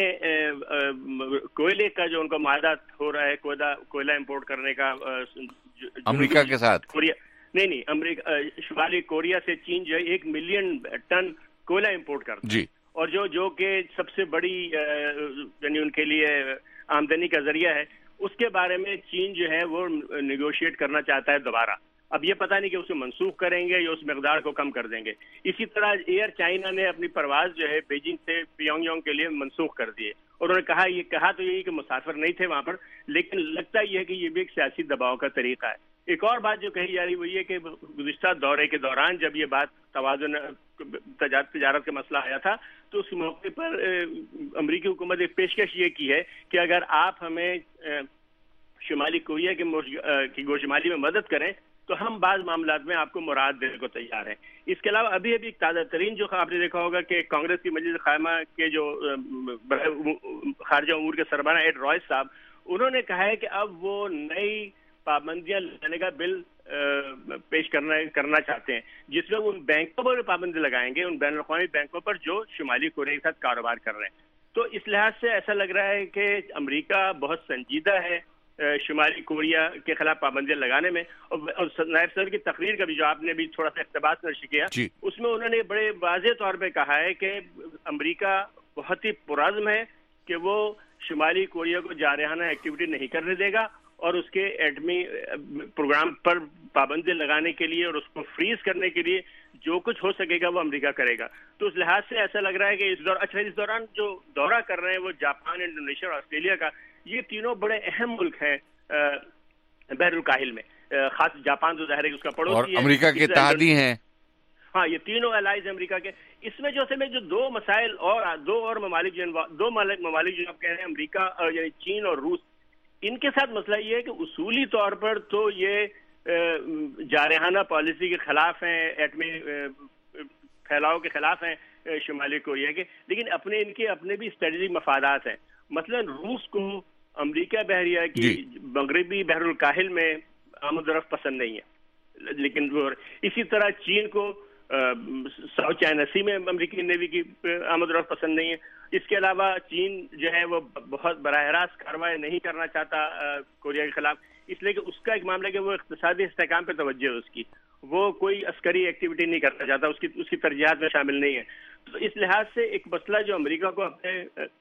کوئلے کا جو ان کا معاہدہ ہو رہا ہے کوئلہ کوئلہ امپورٹ کرنے کا امریکہ کے ساتھ کوریا نہیں نہیں امریکہ شمالی کوریا سے چین جو ہے ایک ملین ٹن کوئلہ امپورٹ کرتا ہے جی. اور جو جو کہ سب سے بڑی یعنی ان کے لیے آمدنی کا ذریعہ ہے، اس کے بارے میں چین جو ہے وہ نیگوشیٹ کرنا چاہتا ہے دوبارہ. اب یہ پتہ نہیں کہ اسے منسوخ کریں گے یا اس مقدار کو کم کر دیں گے. اسی طرح ایئر چائنا نے اپنی پرواز جو ہے بیجنگ سے پیونگ یانگ کے لیے منسوخ کر دیے اور انہوں نے کہا یہ کہا تو یہی کہ مسافر نہیں تھے وہاں پر، لیکن لگتا یہ ہے کہ یہ بھی ایک سیاسی دباؤ کا طریقہ ہے. ایک اور بات جو کہی جا رہی وہ یہ کہ گزشتہ دورے کے دوران جب یہ بات توازن تجارت کا مسئلہ آیا تھا تو اس موقع پر امریکی حکومت ایک پیشکش یہ کی ہے کہ اگر آپ ہمیں شمالی کوریا کی گوشمالی میں مدد کریں تو ہم بعض معاملات میں آپ کو مراد دینے کو تیار ہیں. اس کے علاوہ ابھی ابھی تازہ ترین جو آپ نے دیکھا ہوگا کہ کانگریس کی مجلس قائمہ کے جو خارجہ امور کے سربراہ ایڈ رائس صاحب انہوں نے کہا ہے کہ اب وہ نئی پابندیاں لگانے کا بل پیش کرنا کرنا چاہتے ہیں جس میں وہ ان بینکوں پر پابندی لگائیں گے، ان بین الاقوامی بینکوں پر جو شمالی کوریا کے ساتھ کاروبار کر رہے ہیں. تو اس لحاظ سے ایسا لگ رہا ہے کہ امریکہ بہت سنجیدہ ہے شمالی کوریا کے خلاف پابندیاں لگانے میں. اور نائب صدر کی تقریر کا بھی جو آپ نے بھی تھوڑا سا اقتباس نشر کیا جی. اس میں انہوں نے بڑے واضح طور پہ کہا ہے کہ امریکہ بہت ہی پرعزم ہے کہ وہ شمالی کوریا کو جارحانہ ایکٹیویٹی نہیں کرنے دے گا اور اس کے ایٹمی پروگرام پر پابندی لگانے کے لیے اور اس کو فریز کرنے کے لیے جو کچھ ہو سکے گا وہ امریکہ کرے گا. تو اس لحاظ سے ایسا لگ رہا ہے کہ اس دور اچھا اس دوران جو دورہ کر رہے ہیں وہ جاپان، انڈونیشیا اور آسٹریلیا کا، یہ تینوں بڑے اہم ملک ہیں بحر الکاہل میں. خاص جاپان تو ظاہر ہے کہ اس کا پڑوسی ہے، امریکہ کے اتحادی ہیں. ہاں یہ تینوں الائز امریکہ کے. اس میں جو اصل میں جو دو مسائل اور دو اور ممالک جو دو ممالک جو آپ کہہ رہے ہیں امریکہ یعنی چین اور روس، ان کے ساتھ مسئلہ یہ ہے کہ اصولی طور پر تو یہ جارحانہ پالیسی کے خلاف ہیں، ایٹمی پھیلاؤ کے خلاف ہیں شمالی کوریا کے، لیکن اپنے ان کے اپنے بھی اسٹریٹجک مفادات ہیں. مثلا روس کو امریکہ بحریہ کی جی. مغربی بحر الکاہل میں آمد و رفت پسند نہیں ہے، لیکن اسی طرح چین کو ساؤتھ چائنا سی میں امریکی نیوی کی آمد و رفت پسند نہیں ہے. اس کے علاوہ چین جو ہے وہ بہت براہ راست کارروائی نہیں کرنا چاہتا کوریا کے خلاف، اس لیے کہ اس کا ایک معاملہ ہے کہ وہ اقتصادی استحکام پہ توجہ ہے اس کی، وہ کوئی عسکری ایکٹیویٹی نہیں کرنا چاہتا، اس کی اس کی ترجیحات میں شامل نہیں ہے. تو اس لحاظ سے ایک مسئلہ جو امریکہ کو اپنے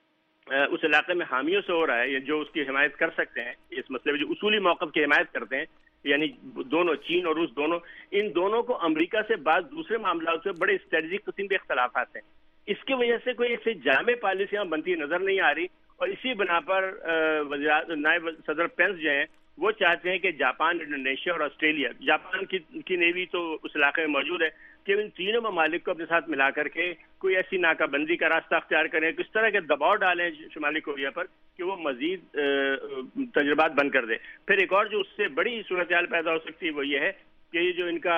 اس علاقے میں حامیوں سے ہو رہا ہے جو اس کی حمایت کر سکتے ہیں، اس مسئلے میں جو اصولی موقف کی حمایت کرتے ہیں یعنی دونوں چین اور روس دونوں، ان دونوں کو امریکہ سے بعض دوسرے معاملات سے بڑے اسٹریٹجک قسم کے اختلافات ہیں. اس کی وجہ سے کوئی ایسے جامع پالیسیاں بنتی نظر نہیں آ رہی اور اسی بنا پر نائب صدر پینس جو ہیں وہ چاہتے ہیں کہ جاپان، انڈونیشیا اور آسٹریلیا، جاپان کی کی نیوی تو اس علاقے میں موجود ہے، کہ ان تینوں ممالک کو اپنے ساتھ ملا کر کے کوئی ایسی ناکہ بندی کا راستہ اختیار کریں، کس طرح کے دباؤ ڈالیں شمالی کوریا پر کہ وہ مزید تجربات بند کر دے. پھر ایک اور جو اس سے بڑی صورتحال پیدا ہو سکتی ہے وہ یہ ہے کہ یہ جو ان کا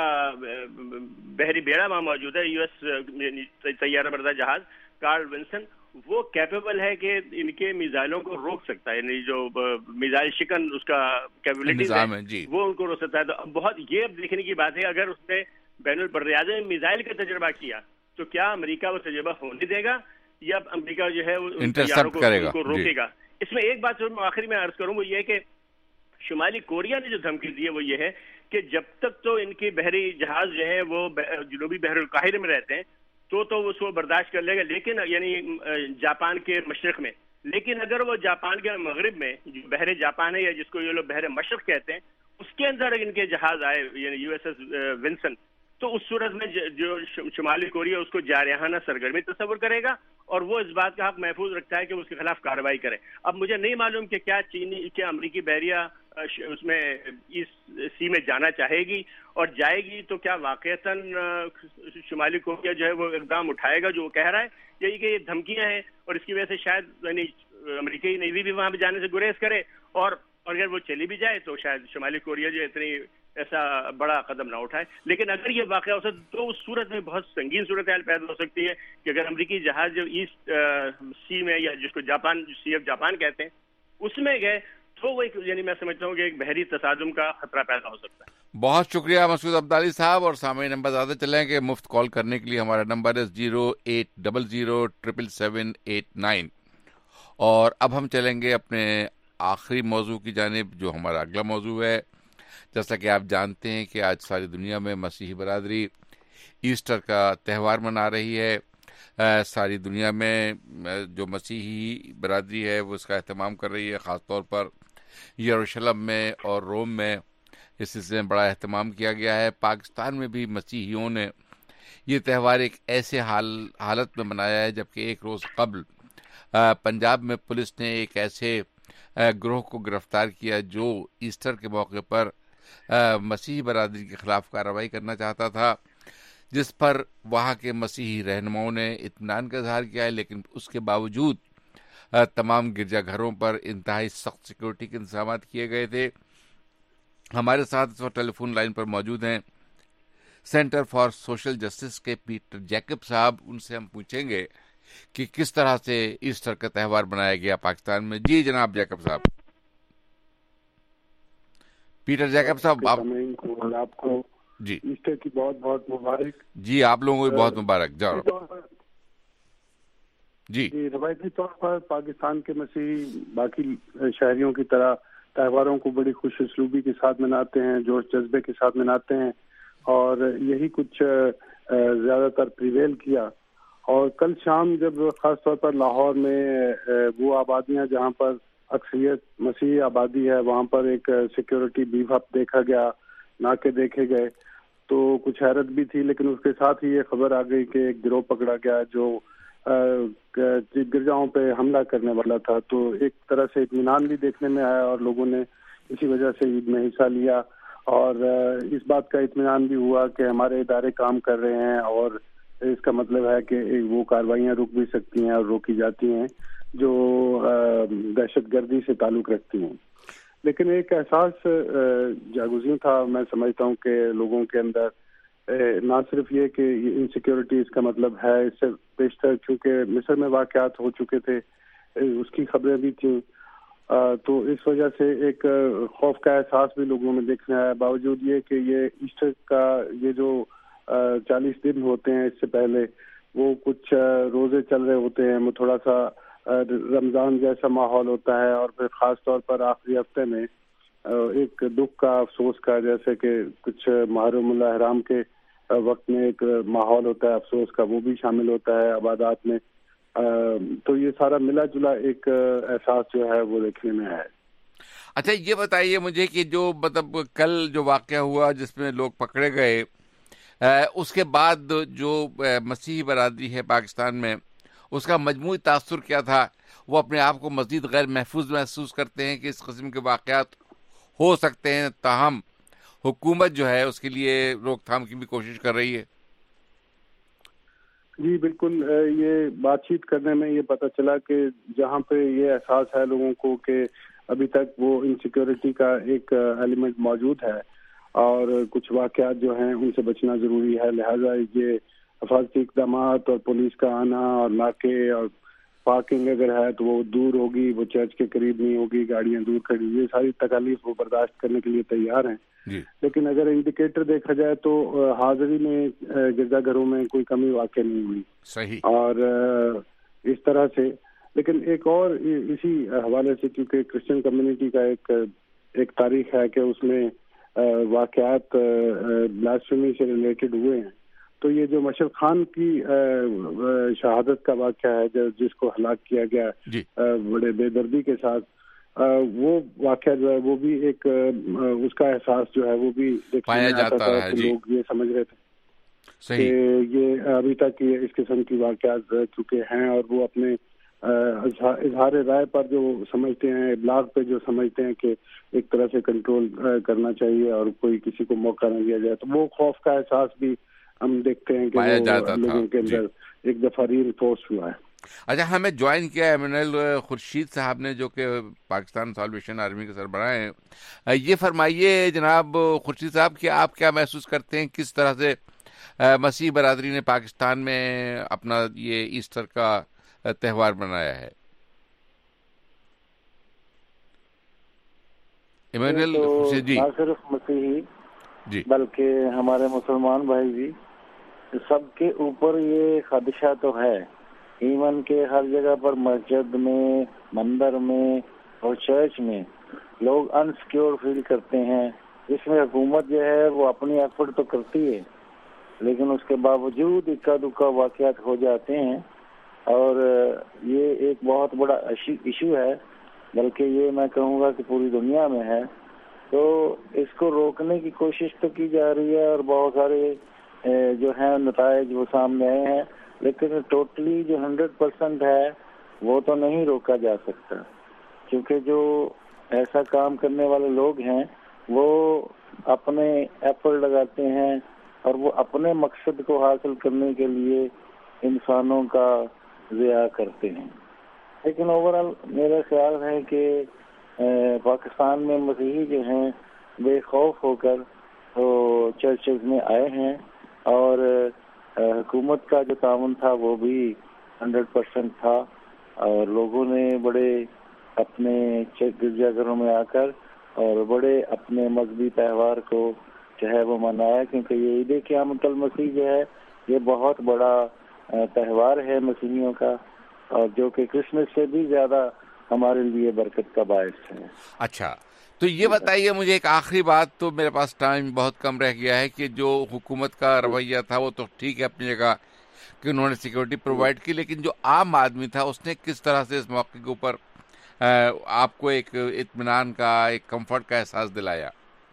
بحری بیڑا وہاں موجود ہے، یو ایس طیارہ بردار جہاز کارل ونسن، وہ کیپیبل ہے کہ ان کے میزائلوں کو روک سکتا ہے، یعنی جو میزائل شکن اس کا کیپیبلٹیز ہے جی. وہ ان کو روک سکتا ہے. تو بہت یہ اب دیکھنے کی بات ہے، اگر اس نے بین البراعظم میں میزائل کا تجربہ کیا تو کیا امریکہ وہ تجربہ ہونے دے گا یا امریکہ جو ہے ان تیاروں کو, ان کو روکے گا. اس میں ایک بات جو میں آخری میں عرض کروں وہ یہ ہے کہ شمالی کوریا نے جو دھمکی دی ہے وہ یہ ہے کہ جب تک تو ان کے بحری جہاز جو ہے وہ جنوبی بحر القاہرہ میں رہتے ہیں تو تو وہ اس کو برداشت کر لے گا، لیکن یعنی جاپان کے مشرق میں، لیکن اگر وہ جاپان کے مغرب میں جو بحر جاپان ہے یا جس کو یہ لوگ بحر مشرق کہتے ہیں اس کے اندر ان کے جہاز آئے یعنی یو ایس ایس ونسن، تو اس صورت میں جو شمالی کوریا اس کو جارحانہ سرگرمی تصور کرے گا اور وہ اس بات کا حق محفوظ رکھتا ہے کہ اس کے خلاف کارروائی کرے. اب مجھے نہیں معلوم کہ کیا چینی کیا امریکی بحریہ اس میں اس سی میں جانا چاہے گی، اور جائے گی تو کیا واقعتاً شمالی کوریا جو ہے وہ اقدام اٹھائے گا جو وہ کہہ رہا ہے، یہی کہ یہ دھمکیاں ہیں اور اس کی وجہ سے شاید یعنی امریکی نیوی بھی وہاں پہ جانے سے گریز کرے، اور اگر وہ چلی بھی جائے تو شاید شمالی کوریا جو اتنی ایسا بڑا قدم نہ اٹھائے. لیکن اگر یہ واقعہ ہو سکتا تو اس صورت میں بہت سنگین صورتحال پیدا ہو سکتی ہے کہ اگر امریکی جہاز جو ایسٹ سی میں یا جس کو جاپان سی آف جاپان کہتے ہیں اس میں گئے تو وہ ایک یعنی میں سمجھتا ہوں کہ ایک بحری تصادم کا خطرہ پیدا ہو سکتا ہے. بہت شکریہ مسعود عبدالی صاحب. اور سامعین نمبر زیادہ چلیں کہ مفت کال کرنے کے لیے ہمارا نمبر ہے zero eight double zero triple seven eight nine. اور اب ہم چلیں گے اپنے آخری موضوع کی جانب جو ہمارا اگلا موضوع ہے. جیسا کہ آپ جانتے ہیں کہ آج ساری دنیا میں مسیحی برادری ایسٹر کا تہوار منا رہی ہے. ساری دنیا میں جو مسیحی برادری ہے وہ اس کا اہتمام کر رہی ہے، خاص طور پر یروشلم میں اور روم میں اس سلسلے میں بڑا اہتمام کیا گیا ہے. پاکستان میں بھی مسیحیوں نے یہ تہوار ایک ایسے حال حالت میں منایا ہے جبکہ ایک روز قبل پنجاب میں پولیس نے ایک ایسے گروہ کو گرفتار کیا جو ایسٹر کے موقع پر مسیحی برادری کے خلاف کارروائی کرنا چاہتا تھا، جس پر وہاں کے مسیحی رہنماؤں نے اطمینان کا اظہار کیا ہے. لیکن اس کے باوجود تمام گرجا گھروں پر انتہائی سخت سیکورٹی کے انتظامات کیے گئے تھے. ہمارے ساتھ اس وقت ٹیلی فون لائن پر موجود ہیں سینٹر فار سوشل جسٹس کے پیٹر جیکب صاحب. ان سے ہم پوچھیں گے کہ کس طرح سے ایسٹر کا تہوار منایا گیا پاکستان میں. جی جناب جیکب صاحب. پیٹر جیکب صاحب آپ آپ کو جی ایسٹر کی بہت بہت مبارک. جی آپ لوگوں کو بھی بہت مبارک. جاؤ جی جی روایتی طور پر پاکستان کے مسیحی باقی شہریوں کی طرح تہواروں کو بڑی خوش اسلوبی کے ساتھ مناتے ہیں، جوش جذبے کے ساتھ مناتے ہیں، اور یہی کچھ زیادہ تر پریویل کیا. اور کل شام جب خاص طور پر لاہور میں وہ آبادیاں جہاں پر اکثریت مسیحی آبادی ہے وہاں پر ایک سیکیورٹی بیف اپ دیکھا گیا، ناکے دیکھے گئے، تو کچھ حیرت بھی تھی. لیکن اس کے ساتھ ہی یہ خبر آ گئی کہ ایک گروہ پکڑا گیا جو گرجاؤں پہ حملہ کرنے والا تھا. تو ایک طرح سے اطمینان بھی دیکھنے میں آیا اور لوگوں نے اسی وجہ سے عید میں حصہ لیا، اور اس بات کا اطمینان بھی ہوا کہ ہمارے ادارے کام کر رہے ہیں، اور اس کا مطلب ہے کہ وہ کاروائیاں رک بھی سکتی ہیں اور روکی جاتی ہیں جو دہشت گردی سے تعلق رکھتی ہیں. لیکن ایک احساس جاگزین تھا میں سمجھتا ہوں کہ لوگوں کے اندر، نہ صرف یہ کہ انسیکیورٹی اس کا مطلب ہے، اس سے بیشتر چونکہ مصر میں واقعات ہو چکے تھے اس کی خبریں بھی تھیں، تو اس وجہ سے ایک خوف کا احساس بھی لوگوں میں دیکھنے آیا. باوجود یہ کہ یہ ایسٹر کا یہ جو چالیس دن ہوتے ہیں اس سے پہلے وہ کچھ روزے چل رہے ہوتے ہیں، وہ تھوڑا سا رمضان جیسا ماحول ہوتا ہے، اور پھر خاص طور پر آخری ہفتے میں ایک دکھ کا افسوس کا، جیسے کہ کچھ محرم الاحرام کے وقت میں ایک ماحول ہوتا ہے افسوس کا، وہ بھی شامل ہوتا ہے عبادات میں. تو یہ سارا ملا جلا ایک احساس جو ہے وہ دیکھنے میں آیا. اچھا یہ بتائیے مجھے کہ جو مطلب کل جو واقعہ ہوا جس میں لوگ پکڑے گئے، اس کے بعد جو مسیحی برادری ہے پاکستان میں اس کا مجموعی تاثر کیا تھا؟ وہ اپنے آپ کو مزید غیر محفوظ محسوس کرتے ہیں کہ اس قسم کے واقعات ہو سکتے ہیں، تاہم حکومت جو ہے اس کے لیے روک تھام کی بھی کوشش کر رہی ہے؟ جی بالکل، یہ بات چیت کرنے میں یہ پتہ چلا کہ جہاں پہ یہ احساس ہے لوگوں کو کہ ابھی تک وہ انسیکیورٹی کا ایک ایلیمنٹ موجود ہے، اور کچھ واقعات جو ہیں ان سے بچنا ضروری ہے. لہٰذا یہ حفاظتی اقدامات اور پولیس کا آنا اور ناکے اور پارکنگ اگر ہے تو وہ دور ہوگی, وہ چرچ کے قریب نہیں ہوگی, گاڑیاں دور کھڑی, یہ ساری تکالیف وہ برداشت کرنے کے لیے تیار ہیں جی. لیکن اگر انڈیکیٹر دیکھا جائے تو حاضری میں گرجا گھروں میں کوئی کمی واقع نہیں ہوئی. صحیح. اور اس طرح سے لیکن ایک اور اسی حوالے سے, کیونکہ کرسچن کمیونٹی کا ایک ایک تاریخ ہے کہ اس میں واقعات بلاسفیمی سے ریلیٹڈ ہوئے ہیں, تو یہ جو مشرق خان کی شہادت کا واقعہ ہے جس کو ہلاک کیا گیا جی. بڑے بے دردی کے ساتھ, وہ واقعہ جو ہے وہ بھی ایک اس کا احساس جو ہے وہ بھی پایا جاتا ہے. کہ لوگ یہ سمجھ رہے تھے صحیح. کہ یہ ابھی تک یہ اس قسم کی واقعات چکے ہیں, اور وہ اپنے اظہار رائے پر جو سمجھتے ہیں, ابلاغ پہ جو سمجھتے ہیں کہ ایک طرح سے کنٹرول کرنا چاہیے اور کوئی کسی کو موقع نہ دیا جائے, تو وہ خوف کا احساس بھی ہم دیکھتے ہیں کہ وہ لوگوں کے اندر ایک دفعہ ری انفورس ہوا ہے. اچھا, ہمیں جوائن کیا ایمینول خورشید صاحب نے, جو کہ پاکستان سالویشن آرمی کے سربراہ ہیں. یہ فرمائیے جناب خورشید صاحب کہ آپ کیا محسوس کرتے ہیں, کس طرح سے مسیح برادری نے پاکستان میں اپنا یہ ایسٹر کا تہوار منایا ہے؟ ایمینول خورشید جی. نہ صرف مسیحی جی بلکہ ہمارے مسلمان بھائی بھی, سب کے اوپر یہ خدشہ تو ہے. ایون کہ ہر جگہ پر مسجد میں, مندر میں اور چرچ میں لوگ انسیکیور فیل کرتے ہیں. اس میں حکومت جو ہے وہ اپنی ایفرٹ تو کرتی ہے, لیکن اس کے باوجود اکا دکا واقعات ہو جاتے ہیں, اور یہ ایک بہت بڑا ایشو ہے, بلکہ یہ میں کہوں گا کہ پوری دنیا میں ہے. تو اس کو روکنے کی کوشش تو کی جا رہی ہے, اور بہت سارے جو ہیں نتائج وہ سامنے آئے ہیں, لیکن ٹوٹلی جو ہنڈریڈ پرسینٹ ہے وہ تو نہیں روکا جا سکتا, کیونکہ جو ایسا کام کرنے والے لوگ ہیں وہ اپنے ایفرٹ لگاتے ہیں اور وہ اپنے مقصد کو حاصل کرنے کے لیے انسانوں کا ضیاع کرتے ہیں. لیکن اوورآل میرا خیال ہے کہ پاکستان میں مسیحی جو ہیں بے خوف ہو کر تو چرچز میں آئے ہیں, اور حکومت کا جو تعاون تھا وہ بھی ہنڈریڈ پرسینٹ تھا, اور لوگوں نے بڑے اپنے گرجا گھروں میں آ کر اور بڑے اپنے مذہبی تہوار کو جو ہے وہ منایا, کیونکہ یہ عید قیامت المسیح جو ہے یہ بہت بڑا تہوار ہے مسیحیوں کا, اور جو کہ کرسمس سے بھی زیادہ ہمارے لیے برکت کا باعث ہے. اچھا, تو یہ بتائیے مجھے ایک آخری بات, تو میرے پاس ٹائم بہت کم رہ گیا ہے, کہ جو حکومت کا رویہ تھا وہ تو ٹھیک ہے اپنی جگہ کہ انہوں نے سیکورٹی پرووائڈ کی, لیکن جو عام آدمی تھا اس نے کس طرح سے اس موقع کے اوپر آپ کو ایک اطمینان کا, ایک کمفرٹ کا احساس دلایا؟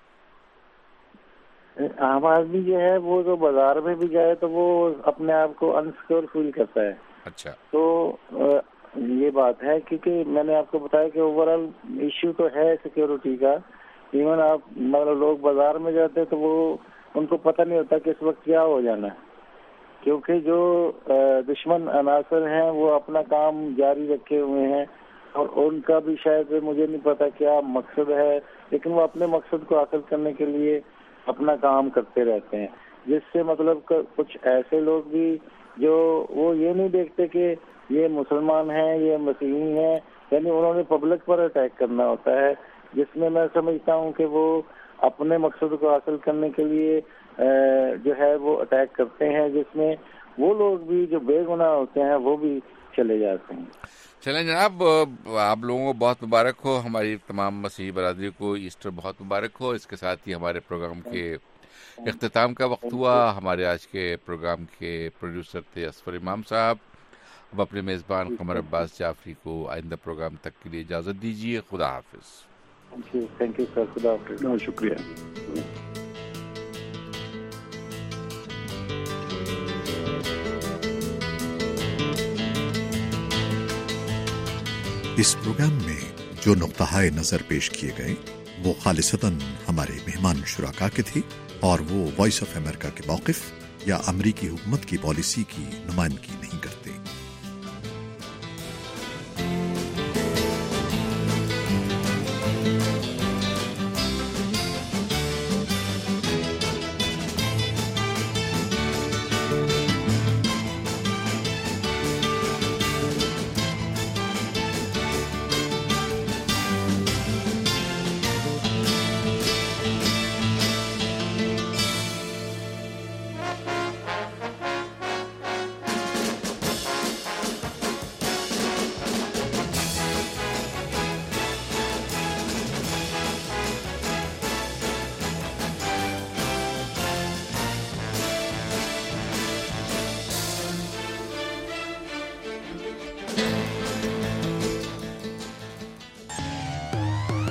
عام آدمی جو ہے وہ جو بازار میں بھی جائے تو وہ اپنے آپ کو انسیکیور فیل کرتا ہے. اچھا, تو یہ بات ہے, کیونکہ میں نے آپ کو بتایا کہ اوورآل ایشو تو ہے سیکیورٹی کا. ایون آپ مطلب لوگ بازار میں جاتے ہیں تو وہ ان کو پتہ نہیں ہوتا کہ اس وقت کیا ہو جانا ہے, کیونکہ جو دشمن عناصر ہیں وہ اپنا کام جاری رکھے ہوئے ہیں, اور ان کا بھی شاید مجھے نہیں پتا کیا مقصد ہے, لیکن وہ اپنے مقصد کو حاصل کرنے کے لیے اپنا کام کرتے رہتے ہیں, جس سے مطلب کچھ ایسے لوگ بھی جو وہ یہ نہیں دیکھتے کہ یہ مسلمان ہیں, یہ مسیحی ہیں, یعنی انہوں نے پبلک پر اٹیک کرنا ہوتا ہے, جس میں میں سمجھتا ہوں کہ وہ اپنے مقصد کو حاصل کرنے کے لیے جو ہے وہ اٹیک کرتے ہیں, جس میں وہ لوگ بھی جو بے گناہ ہوتے ہیں وہ بھی چلے جاتے ہیں. چلیں جناب, آپ لوگوں کو بہت مبارک ہو, ہماری تمام مسیحی برادری کو ایسٹر بہت مبارک ہو. اس کے ساتھ ہی ہمارے پروگرام کے اختتام کا وقت ہوا. ہمارے آج کے پروگرام کے پروڈیوسر تھے اسفر امام صاحب. اب اپنے میزبان قمر عباس جعفری کو آئندہ پروگرام تک کے لیے اجازت دیجیے. خدا حافظ. تھینک یو سر, خدا حافظ. بہت شکریہ. اس پروگرام میں جو نقطہ نظر پیش کیے گئے وہ خالصتاً ہمارے مہمان شرکا کے تھے, اور وہ وائس آف امریکہ کے موقف یا امریکی حکومت کی پالیسی کی نمائندگی نہیں کرتے.